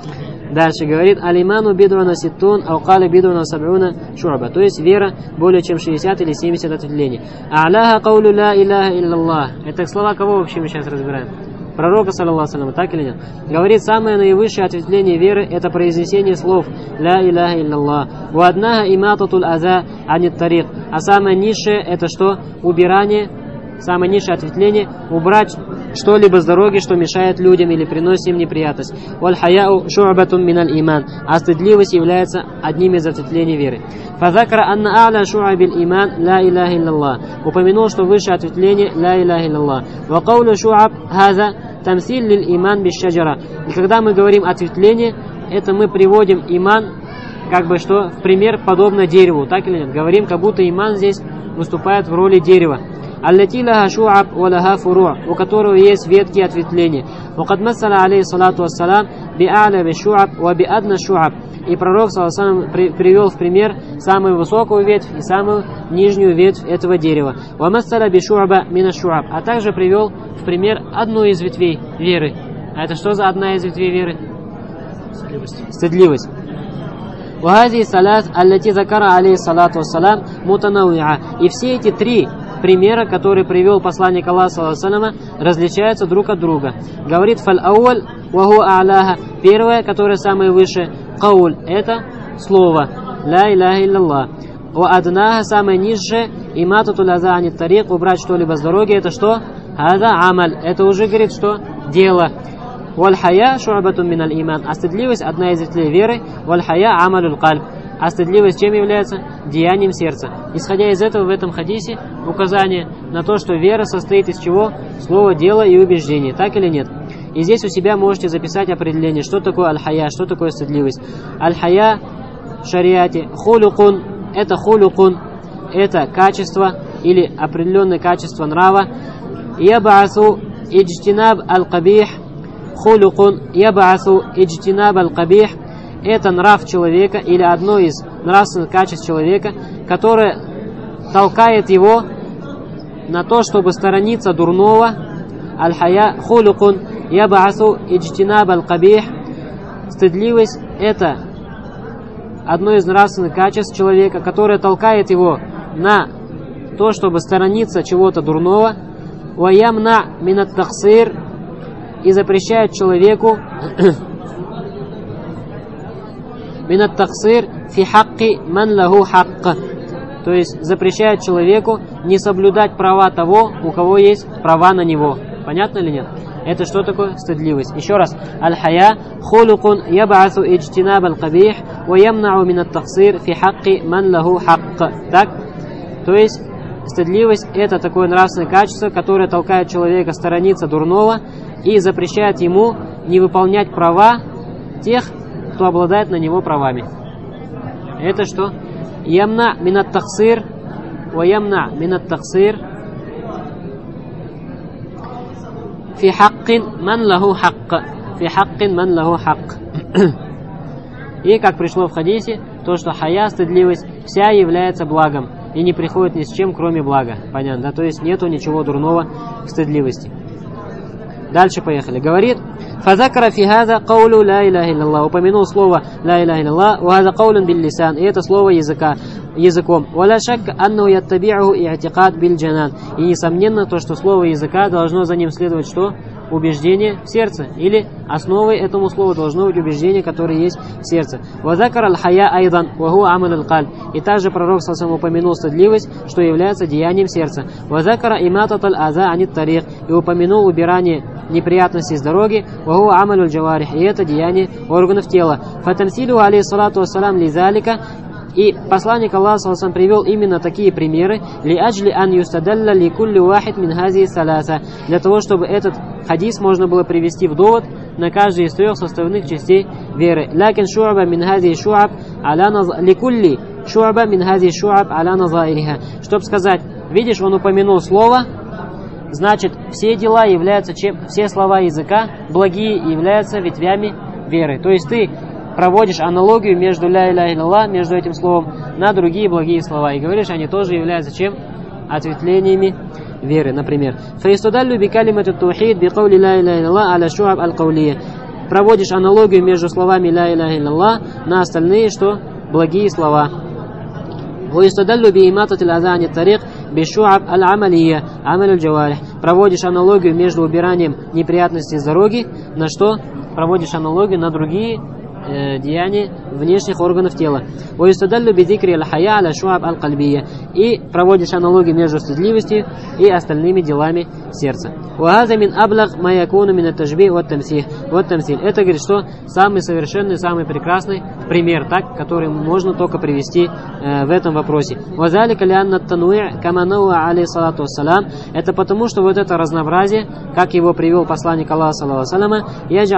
Дальше говорит, алиману бидуна ситтун, аукали бидуна саб'уна шу'ба. То есть вера более чем шестьдесят или семьдесят ответвлений. А'ляха каулю ла илляха илляллах. Это слова кого вообще мы сейчас разбираем? Пророка, саллаллаху алейхи ва саллям, так или нет? Говорит, самое наивысшее ответвление веры – это произнесение слов ла илляха илляллах. Ва аднаха имататуль аза анит тарик. А самое низшее – это что? Убирание. Самое низшее ответвление – убрать что-либо с дороги, что мешает людям или приносит им неприятность. Валь хаяу шу'батун миналь иман. А стыдливость является одним из ответвлений веры. Фазакара анна а'ля шу'абиль иман ла илляха илляллах. Упомянул, что высшее ответвление ла илляха илляллах. Ва каулю шу'аб хаза тамсиль лиль иман биш шаджара. И когда мы говорим ответвление, это мы приводим иман, как бы что, в пример подобно дереву. Так или нет? Говорим, как будто иман здесь выступает в роли дерева. Аллати лаха шу'аб ва лаха фуру', у которого есть ветки ответвления. Вакад массаля алейхи салату вассалам би а'ля би шу'аб ва би адна шу'аб. И пророк саллаллаху алейхи ва саллям привел в пример самую высокую ветвь и самую нижнюю ветвь этого дерева. Ва массаля би шу'аба мина шу'аб. А также привел в пример одну из ветвей веры. А это что за одна из ветвей веры? Стыдливость. Стыдливость. وهذه الثلاث التي ذكر عليه الصلاة والسلام متنوعة. И все эти три примера, которые привел посланник Аллаха, саллаллаху алейхи ва саллям, различаются друг от друга. Говорит, фаль ауаль ва хуа а'ляха. Первое, которое самое высшее, кауль, это слово. ла илляха илляллах. Ва аднаха, самое низшее, имататуль аза анит тарик, убрать что-либо с дороги, это что? Хаза амаль, это уже, говорит, что? Дело. Валь хая шу'батун миналь иман, а стыдливость одна из ветвей веры. Валь хая амалюль кальб, а стыдливость чем является? Деянием сердца. Исходя из этого, в этом хадисе указание на то, что вера состоит из чего? Слова, дела и убеждения. Так или нет? И здесь у себя можете записать определение, что такое аль-хая, что такое стыдливость. Аль-хая в шариате хулюкун, это хулюкун, это качество или определенное качество нрава. Ябаасу иджтинаб аль-кабих, хулюкун ябаасу иджтинаб аль-кабих, это нрав человека или одно из нравственных качеств человека, которое толкает его на то, чтобы сторониться дурного. Аль-хая хулюкун ябаасу иджтинаб аль-кабих, стыдливость это одно из нравственных качеств человека, которое толкает его на то, чтобы сторониться чего-то дурного. Ва ямна минат таксир, и запрещает человеку минат таксир фи хакки ман лаху хакка, то есть запрещает человеку не соблюдать права того, у кого есть права на него. Понятно или нет? Это что такое? Стыдливость. Еще раз. Аль-хая хулукун ябаасу иджтинаб аль-кабих ва ямнау минат таксир фи хакки ман лаху хакка. Так? То есть стыдливость это такое нравственное качество, которое толкает человека сторониться дурного и запрещает ему не выполнять права тех, кто обладает на него правами. Это что? Ямна минат таксир ва ямна минат таксир фи хаккин ман лаху хакка. Фи хаккин ман лаху хакк. И как пришло в хадисе, то, что хая, стыдливость, вся является благом и не приходит ни с чем, кроме блага. Понятно, да? То есть нету ничего дурного в стыдливости. Дальше поехали. Говорит, фазакара фи хаза каулу ла илляха илляллах. Упомянул слово ла илляха илляллах, ва хаза каулун бил лисан. И это слово языка, языком. Валя шакка аннаху яттаби'уху и'тикад бил джанан. И несомненно то, что слово языка должно за ним следовать что? Убеждение в сердце. Или основой этому слову должно быть убеждение, которое есть в сердце. Вазакар аль-хая айдан, ваху амаль аль-каль. И также пророк сам упомянул стыдливость, что является деянием сердца. Вазакара иматат аль-аза анит тарих. И упомянул убирание неприятностей с дороги. Ваху амаль аль-джаварих. И это деяние органов тела. Фатамсилу алейхиссалату вассалам лизалика. И посланник Аллаха саллаллаху привел именно такие примеры ли аджли ан юстадалла ли кулли вахид мин хази саласа, для того, чтобы этот хадис можно было привести в довод на каждой из трех составных частей веры. Лакин шу'аба мин хази шу'аб аля наза ли кулли шу'аба мин хази шу'аб аля назаириха. Чтобы сказать, видишь, он упомянул слово, значит, все дела являются чем, все слова языка благие являются ветвями веры. То есть ты проводишь аналогию между ля илляха илляллах, между этим словом, на другие благие слова. И говоришь, они тоже являются чем? Ответвлениями веры, например. Фаистудаллю би калимату таухид би каули ля илляха илляллах аля шуаб аль-каулия. Проводишь аналогию между словами ля илляха илляллах на остальные, что? Благие слова. Ваистудаллю би иматат аль-аза анит тарик би шуаб аль-амалия амаль аль-джаварих. Проводишь аналогию между убиранием неприятностей с дороги на что? Проводишь аналогию на другие деяния внешних органов тела. И проводишь аналогию между стыдливостью и остальными делами сердца. Это говорит, что самый совершенный, самый прекрасный пример, так, который можно только привести э, в этом вопросе. Это потому, что вот это разнообразие, как его привел посланник Аллаха саллаллаху алейхи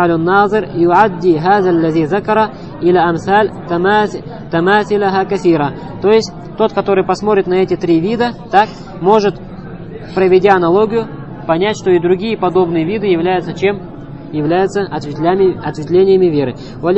ва саллям, то есть тот, который посмотрит на эти три вида, так, может, проведя аналогию, понять, что и другие подобные виды являются чем? Являются ответвлениями веры.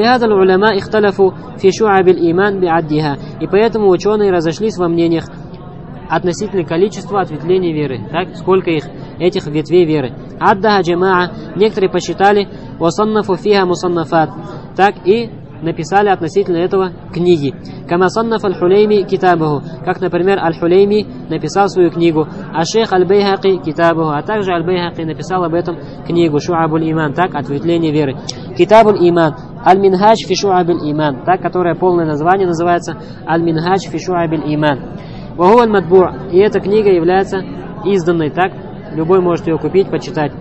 И поэтому ученые разошлись во мнениях относительно количества ответвлений веры. Так, сколько их, этих ветвей веры. Аддаха джамаа, некоторые посчитали, васаннафу фиха мусаннафат, так и написали относительно этого книги. Кама саннаф аль-Хулейми китабаху, как, например, аль-Хулейми написал свою книгу, а шейх аль-Байхаки китабаху, а также аль-Байхаки написал об этом книгу Шу'абуль иман, так, ответвление веры. Китабуль иман, Аль-Минхадж фи шу'абиль иман, та, которая полное название называется Аль-Минхадж фи шу'абиль иман. Ваху аль-Мадбу', и эта книга является изданной, так, любой может ее купить, почитать.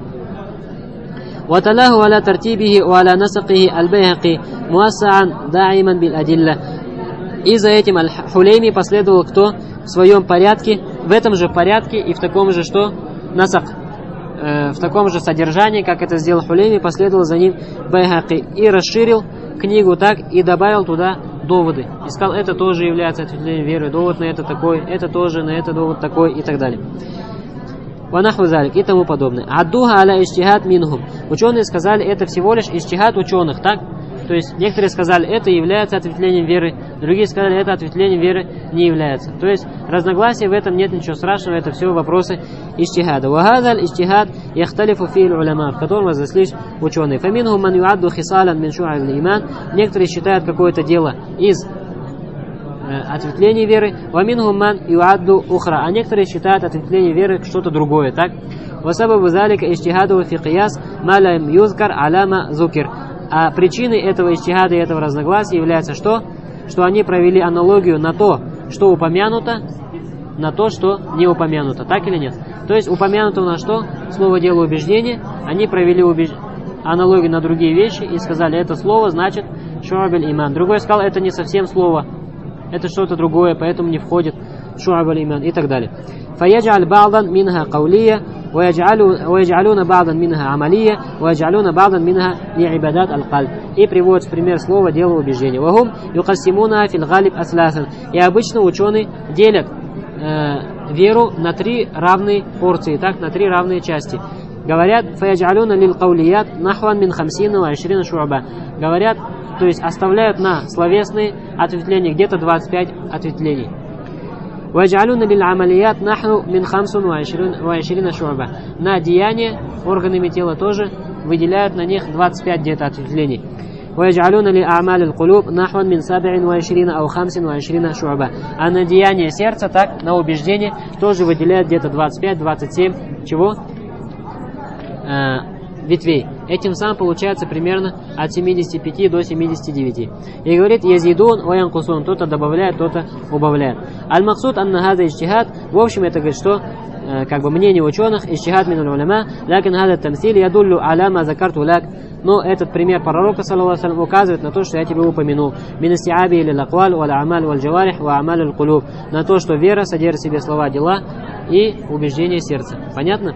وتلاه على ترتيبه وعلى نسقه البيهقي موسعا داعما بالأدلة. И за этим Аль-Хулейми последовал кто? В своем порядке, в этом же порядке и в таком же что? Насак. Э, в таком же содержании, как это сделал Хулейми, последовал за ним Байхаки и расширил книгу так и добавил туда доводы. И сказал, это тоже является ответвлением веры, довод на это такой, это тоже на это довод такой и так далее. Ванаху залик и тому подобное. Аддуха аля иштихад минхум. Ученые сказали, это всего лишь иштихад ученых, так? То есть некоторые сказали, это является ответвлением веры, другие сказали, это ответвлением веры не является. То есть разногласия в этом нет ничего страшного, это все вопросы иштихада. Вахадаль иштихад яхталифу фил уляма, в котором разошлись ученые. Фаминхум ман юадду хисалан мин шу'абиль иман. Некоторые считают какое-то дело из ответвление веры, ваминхум ман юадду ухра, а некоторые считают ответвление веры что-то другое, так? Васабабу залика иштихаду фи қияс ма лам юзкар аляма зукир. А причиной этого иштихада и этого разногласия является что? Что они провели аналогию на то, что упомянуто, на то, что не упомянуто, так или нет? То есть упомянуто на что? Слово, дело, убеждение, они провели убеж... аналогию на другие вещи и сказали, это слово значит шу'абиль иман. Другой сказал, это не совсем слово, это что-то другое, поэтому не входит в шу'абиль иман и так далее. فَيَجْعَلْ بَعْضًا مِنْهَا قَوْلِيَّ وَيَجْعَلُونَ بَعْضًا مِنْهَا عَمَلِيَّ وَيَجْعَلُونَ بَعْضًا مِنْهَا لِعِبَادَاتِ الْقَلْبِ. И приводит в пример слово, дело, убеждение. وَهُمْ يُقَسِّمُونَهَا فِي الْغَالِبِ أَثْلَاثًا. И обычно ученые делят э, веру на три равные порции, так, на три равные части. Говорят, فَيَجْعَلُونَ لِلْقَوْلِيَاتِ نَحْوًا مِنْ خَمْسِينَ وَعِشْرِينَ شُعْبًا. Говорят, то есть оставляют на словесные ответвления где-то двадцать пять ответвлений. وَيَجْعَلُونَ لِلْعَمَلِيَاتِ نَحْنُ مِنْ خَمْسٍ وَعِشْرِينَ شُعْبًا. На деяния органами тела тоже выделяют на них двадцать пять где-то ответвлений. وَيَجْعَلُونَ لِأَعْمَالِ الْقُلُوبِ نَحْوًا مِنْ سَبْعٍ وَعِشْرِينَ أَوْ خَمْسٍ وَعِشْرِينَ شُعْبًا. А на деяния сердца, так, на убеждение тоже выделяют где-то двадцать пять двадцать семь чего? Э, ветвей. Этим самым получается примерно от семидесяти пяти до семидесяти девяти. И говорит, язидун ва янкусун, кто-то добавляет, кто-то убавляет. Аль-Максуд анна хаза иштихад, в общем это говорит, что э, как бы мнение ученых, иштихад мин уляма, лакин хаза тамсиль ядуллю аляма закарту лак. Но этот пример пророка, саллаллаху алейхи ва саллям, указывает на то, что я тебе упомянул. Мин истиаби или лакваль, вал амаль, вал джаварих, ва амаль аль-кулуб. На то, что вера содержит в себе слова, дела и убеждение сердца. Понятно?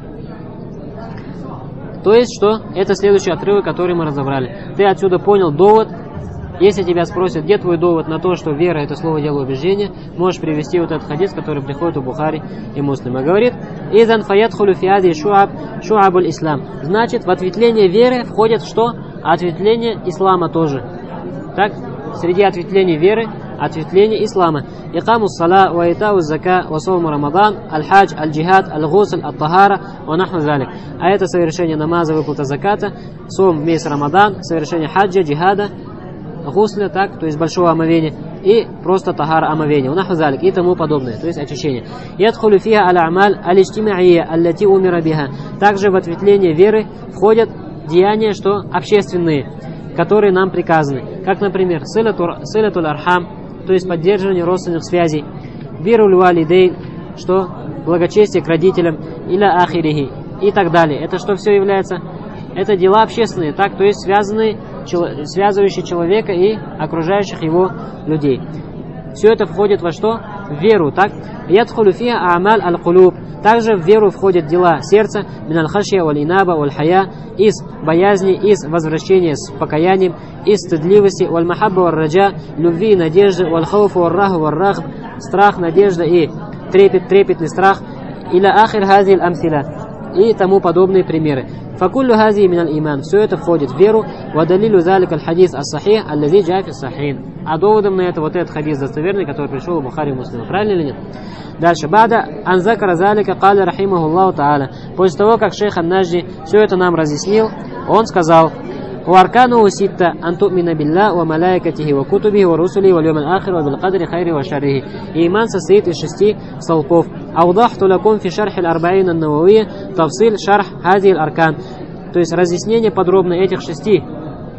То есть, что это следующий отрывок, который мы разобрали. Ты отсюда понял довод. Если тебя спросят, где твой довод на то, что вера это слово, дело, убеждение, можешь привести вот этот хадис, который приходит у Бухари и Муслима. Говорит, «Изан фаядхулю фиади шуаб шуабуль ислам». Значит, в ответвление веры входит что? Ответвление ислама тоже. Так, среди ответвлений веры ответвление ислама. Икаму сала, ва итау зака, ва сауму рамадан, аль-хадж, аль-джихад, аль-гусл, ат-тахара, ва наху залик. А это совершение намаза, выплата заката, сом, месяц рамадан, совершение хаджа, джихада, гусля, так, то есть большого омовения, и просто тахара, омовения, ва наху залик, и тому подобное, то есть очищение. Ядхулю фиха аль-амаль, аль-иштимаия, аллати умира биха. Также в ответвление веры входят деяния, что общественные, которые нам приказаны. Как, например, силатуль архам, то есть поддерживание родственных связей, бируль валидейн, что благочестие к родителям, иля ахирихи и так далее. Это что все является? Это дела общественные, так, то есть связанные, связывающие человека и окружающих его людей. Все это входит во что? В веру, так? Ядхулю фиха амаль аль-кулуб. Также в веру входят дела сердца, миналь хашья валь инаба валь хая, из боязни, из возвращения с покаянием, из стыдливости, валь махабба валь раджа, любви и надежды, валь хауфу валь раху валь рахб, страх, надежда и трепет, трепетный страх, иля ахир хазиль амсиля, и тому подобные примеры. Факуллю хази миналь иман. Все это входит в веру. Вадалилю залик аль-хадис ас-сахих, аллази джафи сахин. А доводом на это вот этот хадис достоверный, который пришел у Бухари и Муслима. Правильно или нет? Дальше. Бада анзакара залика каля рахимахуллаху та'аля. После того, как шейх ан-Наджди все это нам разъяснил, он сказал: «Варкану ситта антумина билля ва малайкатихи ва кутубихи ва русули ва льюмал ахир ва бил кадри хайри ва шаррихи». И иман состоит из шести столпов. Аудахту лакум фи шархи аль-арбаин ан-нававия тавсиль шарх хази аль-аркан. То есть разъяснение подробно этих шести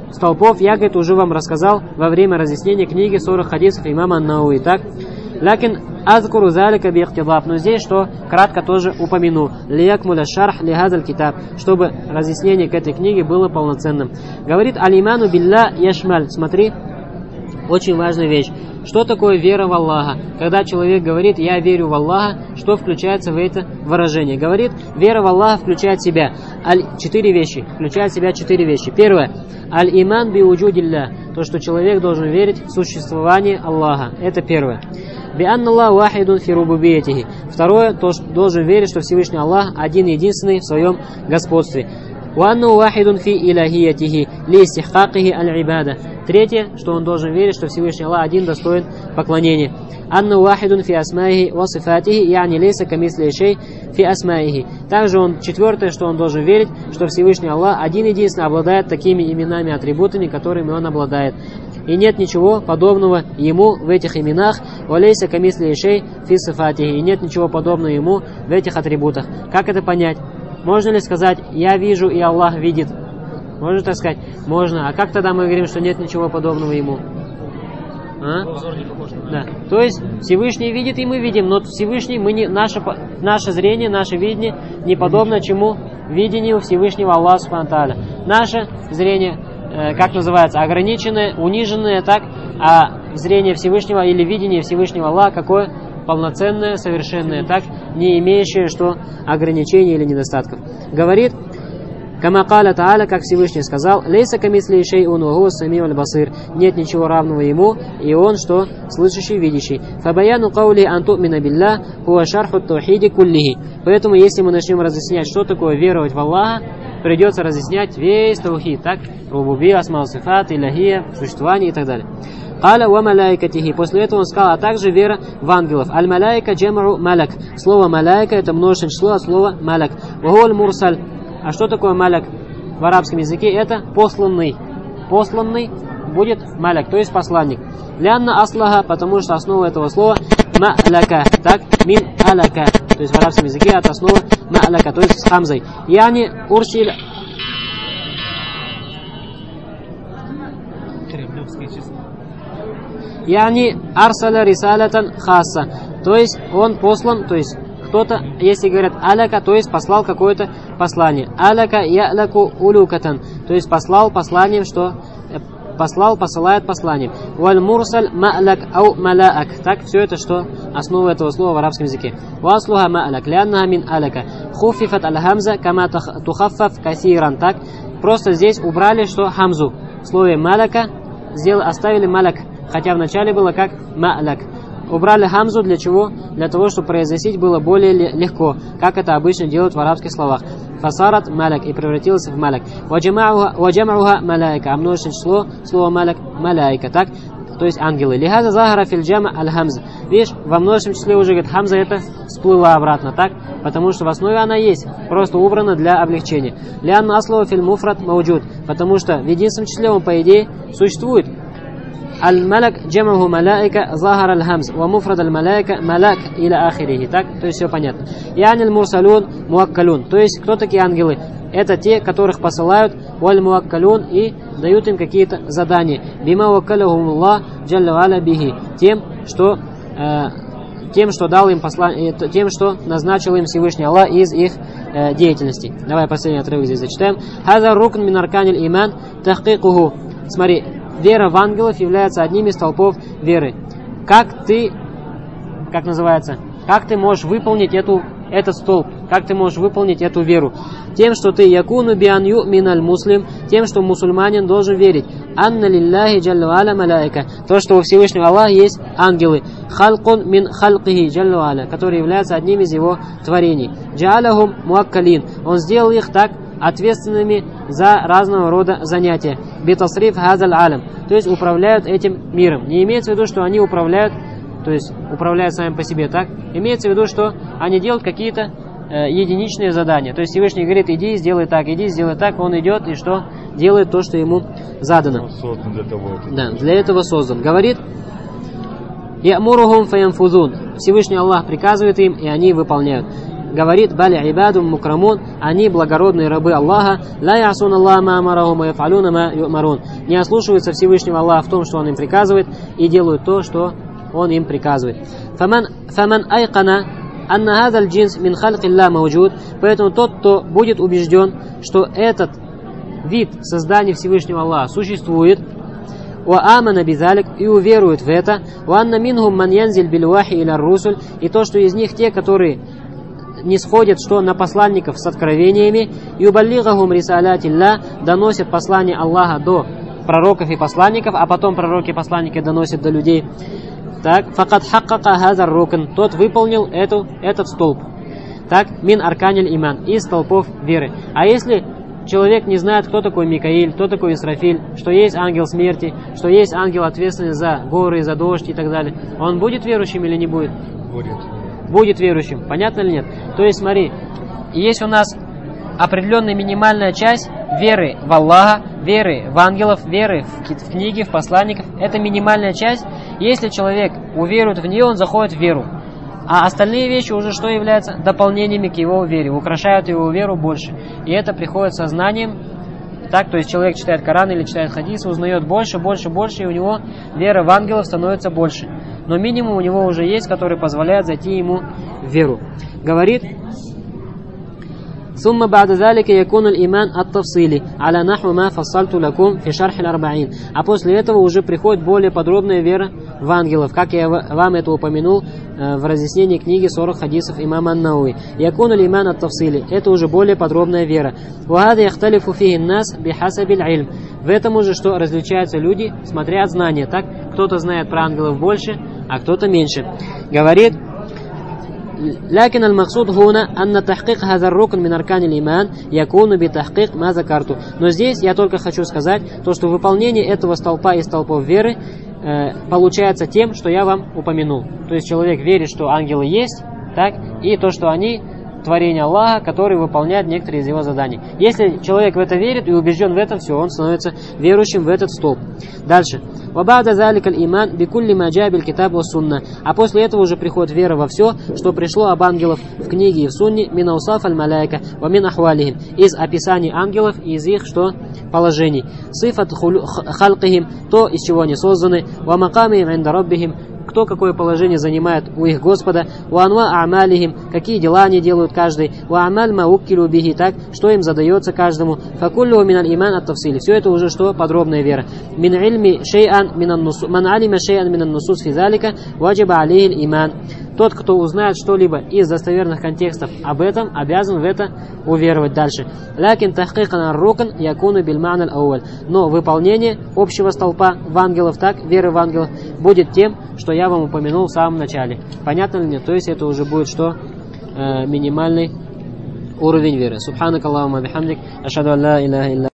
столпов я, говорит, уже вам рассказал во время разъяснения книги сорок хадисов имама Науи. Так, лакин азкуру залика биихтидаб, но здесь что кратко тоже упомяну, лиякмуля шарх лихазаль китаб, чтобы разъяснение к этой книге было полноценным. Говорит алиману билля яшмаль, смотри, очень важная вещь. Что такое вера в Аллаха? Когда человек говорит «я верю в Аллаха», что включается в это выражение? Говорит, вера в Аллаха включает в себя аль, четыре вещи. Включает в себя четыре вещи. Первое. Аль-иман би уджудилля. То, что человек должен верить в существование Аллаха. Это первое. Би анна Аллах вахидун фи рубубиятихи. Второе. То, что должен верить, что Всевышний Аллах один-единственный в своем господстве. وأنه واحد في إلهيته لإستحقاقه العبادة. Третье, что он должен верить, что Всевышний Аллах один достоин поклонения. أنه واحد في أسمائه وصفاته يعني ليس كمثله شيء في أسمائه. Также он, четвертое, что он должен верить, что Всевышний Аллах один единственный обладает такими именами и атрибутами, которыми он обладает. И нет ничего подобного ему в этих именах, валейса камисли шей фи сифатихи, и нет ничего подобного ему в этих атрибутах. Как это понять? Можно ли сказать «я вижу и Аллах видит»? Можно так сказать? Можно. А как тогда мы говорим, что нет ничего подобного ему? А? Да. То есть Всевышний видит, и мы видим, но Всевышний, мы не, наше, наше зрение, наше видение не подобно чему? Видению Всевышнего Аллаха Субхану ва Тааля. Наше зрение, э, как называется, ограниченное, униженное, так, а зрение Всевышнего или видение Всевышнего Аллаха какое? Полноценное, совершенное, так, не имеющее что ограничений или недостатков. Говорит, кама каля тааля, как Всевышний сказал, лейса камисли шейун ва хуа самиуль басир, нет ничего равного ему, и он что? Слышащий, видящий. Фабаяну каули ан ту'мина билля хуа шарху таухиди куллихи. Поэтому, если мы начнем разъяснять, что такое веровать в Аллаха, придется разъяснять весь таухид, так, рубуби, асма сифат, илахия, существование и так далее. Каля ва малайкатихи. После этого он сказал, а также вера в ангелов. Аль-малайка джамру маляк. Слово малайка это множественное число от слова маляк. Вахуаль мурсаль. А что такое маляк в арабском языке? Это посланный. Посланный будет маляк, то есть посланник. Лянна аслаха, потому что основа этого слова ма'ляка. Так, мин аляка. То есть в арабском языке от основы ма'ляка, то есть с хамзой. Яни урсиль. Яни арсаля рисалятан хасса. То есть он послан, то есть кто-то, если говорят аляка, то есть послал какое-то послание. Аляка я'ляку улюкатан. То есть послал посланием, что послал, посылает посланием. Валь мурсаль ма'ляк ау малаак. Так, все это что? Основа этого слова в арабском языке. Васлуха ма'ляк, ляннаха мин аляка. Хуфифат аль-хамза кама тухаффаф касиран. Так, просто здесь убрали что? Хамзу. В слове маляка сделали, оставили маляк. Хотя вначале было как ма'ляк. Убрали хамзу для чего? Для того, чтобы произносить было более легко, как это обычно делают в арабских словах. Фасарат маляк, и превратился в маляк. Ваджамауха маляйка, а множественное число слова маляк маляйка, так? То есть ангелы. Лихаза захара фильджама аль-хамза. Видишь, во множественном числе уже говорит хамза это всплыла обратно, так? Потому что в основе она есть, просто убрана для облегчения. Лианна аслова филь муфрат мауджуд, потому что в единственном числе он по идее существует. Аль-маляк джамаху малайка захар аль-хамз, ва муфрад аль-малайка маляк иля ахирихи. Так, то есть все понятно. Яни аль-мурсалун муаккалун. То есть кто такие ангелы? Это те, которых посылают валь муаккалун и дают им какие-то задания. Бима ваккалахумуллах джалла ва'аля бихи. Тем, что э, тем, что дал им послание, тем, что назначил им Всевышний Аллах из их э, деятельности. Давай последний отрывок здесь зачитаем. Хаза рукн мин арканил иман тахкикуху. Смотри, вера в ангелов является одним из столпов веры. Как ты, как называется, как ты можешь выполнить эту, этот столб? Как ты можешь выполнить эту веру? Тем, что ты якуну биан ю'миналь муслим, тем, что мусульманин должен верить. Анна лилляхи джалла ва аля малайка. То, что у Всевышнего Аллаха есть ангелы. Халкун мин халкихи джалла ва аля, которые являются одним из его творений. Джаалахум муаккалин. Он сделал их так ответственными за разного рода занятия. Битасриф хазаль алям. То есть управляют этим миром. Не имеется в виду, что они управляют, то есть управляют сами по себе, так? Имеется в виду, что они делают какие-то э, единичные задания. То есть Всевышний говорит, иди, сделай так, иди, сделай так. Он идет и что? Делает то, что ему задано. Он создан для того. Да, для этого создан. Говорит, Я'мурухум фаянфузун. Всевышний Аллах приказывает им, и они выполняют. говорит: «Бали ибадум мукрамун», они благородные рабы Аллаха, «Ла ясун Аллах ма амарахум ва яфалюна ма ю'марун», не ослушиваются Всевышнего Аллаха в том, что Он им приказывает, и делают то, что Он им приказывает. «Фаман, фаман айкана анна хазаль джинс мин халкилля мауджуд», поэтому тот, кто будет убежден, что этот вид создания Всевышнего Аллаха существует, وآمن بذلك, и уверует в это, وأن منهم من ينزل بالوحي إلى الرسل, и то, что из них те, которые не сходят, что на посланников с откровениями, юбаллигахум рисалятилля, доносят послание Аллаха до пророков и посланников, а потом пророки и посланники доносят до людей. Так, факат хаккака хазар рукн, тот выполнил эту, этот столб. Так, мин арканиль иман, из столпов веры. А если человек не знает, кто такой Микаиль, кто такой Исрафиль, что есть ангел смерти, что есть ангел, ответственный за горы, за дождь и так далее, он будет верующим или не будет? Будет. Будет верующим. Понятно или нет? То есть, смотри, есть у нас определенная минимальная часть веры в Аллаха, веры в ангелов, веры в, в книги, в посланников. Это минимальная часть. Если человек уверует в нее, он заходит в веру. А остальные вещи уже что являются дополнениями к его вере, украшают его веру больше. И это приходит со знанием. Так, то есть человек читает Коран или читает хадисы, узнает больше, больше, больше, и у него вера в ангелов становится больше. Но минимум у него уже есть, который позволяет зайти ему в веру. Говорит: ثم بعد ذلك يكون الإيمان التفصيلي على نحو ما فصلت لكم في شرح الأربعين. А после этого уже приходит более подробная вера в ангелов, как я вам это упомянул в разъяснении книги сорок хадисов имама ан-Науи. يكون الإيمان التفصيلي, это уже более подробная вера. وهذا يختلف فيه الناس بحسب العلم. В этом уже что различаются люди, смотря от знания. Так, кто-то знает про ангелов больше, а кто-то меньше. Говорит: لكن المقصود هنا أن تحقيق هذا الركن من أركان الإيمان يكون بتحقيق ما ذكرته. Но здесь я только хочу сказать то, что выполнение этого столпа из столпов веры э, получается тем, что я вам упомянул. То есть человек верит, что ангелы есть, так, и то, что они творение Аллаха, который выполняет некоторые из его заданий. Если человек в это верит и убежден в этом, все, он становится верующим в этот столб. Дальше. وَبَعْدَ ذَلِكَ الْإِيمَانِ بِكُلِّ مَا جَاءَ بِالْكِتَابِ وَالسُّنَّةِ. А после этого уже приходит вера во все, что пришло об ангелов в книге и в сунне, مِنْ أَوْصَافِ الْمَلَائِكَةِ وَمِنْ أَحْوَالِهِمْ, из описаний ангелов и из их что? Положений. صِفَةُ خَلْقِهِمْ, то, из чего они созданы, وَمَقَامِهِمْ عِنْدَ رَبِّهِمْ, кто какое положение занимает у их Господа, уанва а'малихим, какие дела они делают каждый, у'амаль ма уккилу бихи, так, что им задается каждому, факуллу миналь иман ат-тавсили, все это уже что? Подробная вера. Мин ильми шей'ан минан нусус, ман алима шей'ан минан нусус физалика, ваджиба алейхи иман. Тот, кто узнает что-либо из достоверных контекстов об этом, обязан в это уверовать дальше. Лякин тахкикан ар-рукн якуну биль ма'наль ауаль. Но выполнение общего столпа в ангелов, так, веры в ангелов, будет тем, что я вам упомянул в самом начале. Понятно ли нет? То есть это уже будет что? Э, минимальный уровень веры. Субханак Аллахумма бихамдик, ашхаду ан ла иляха илля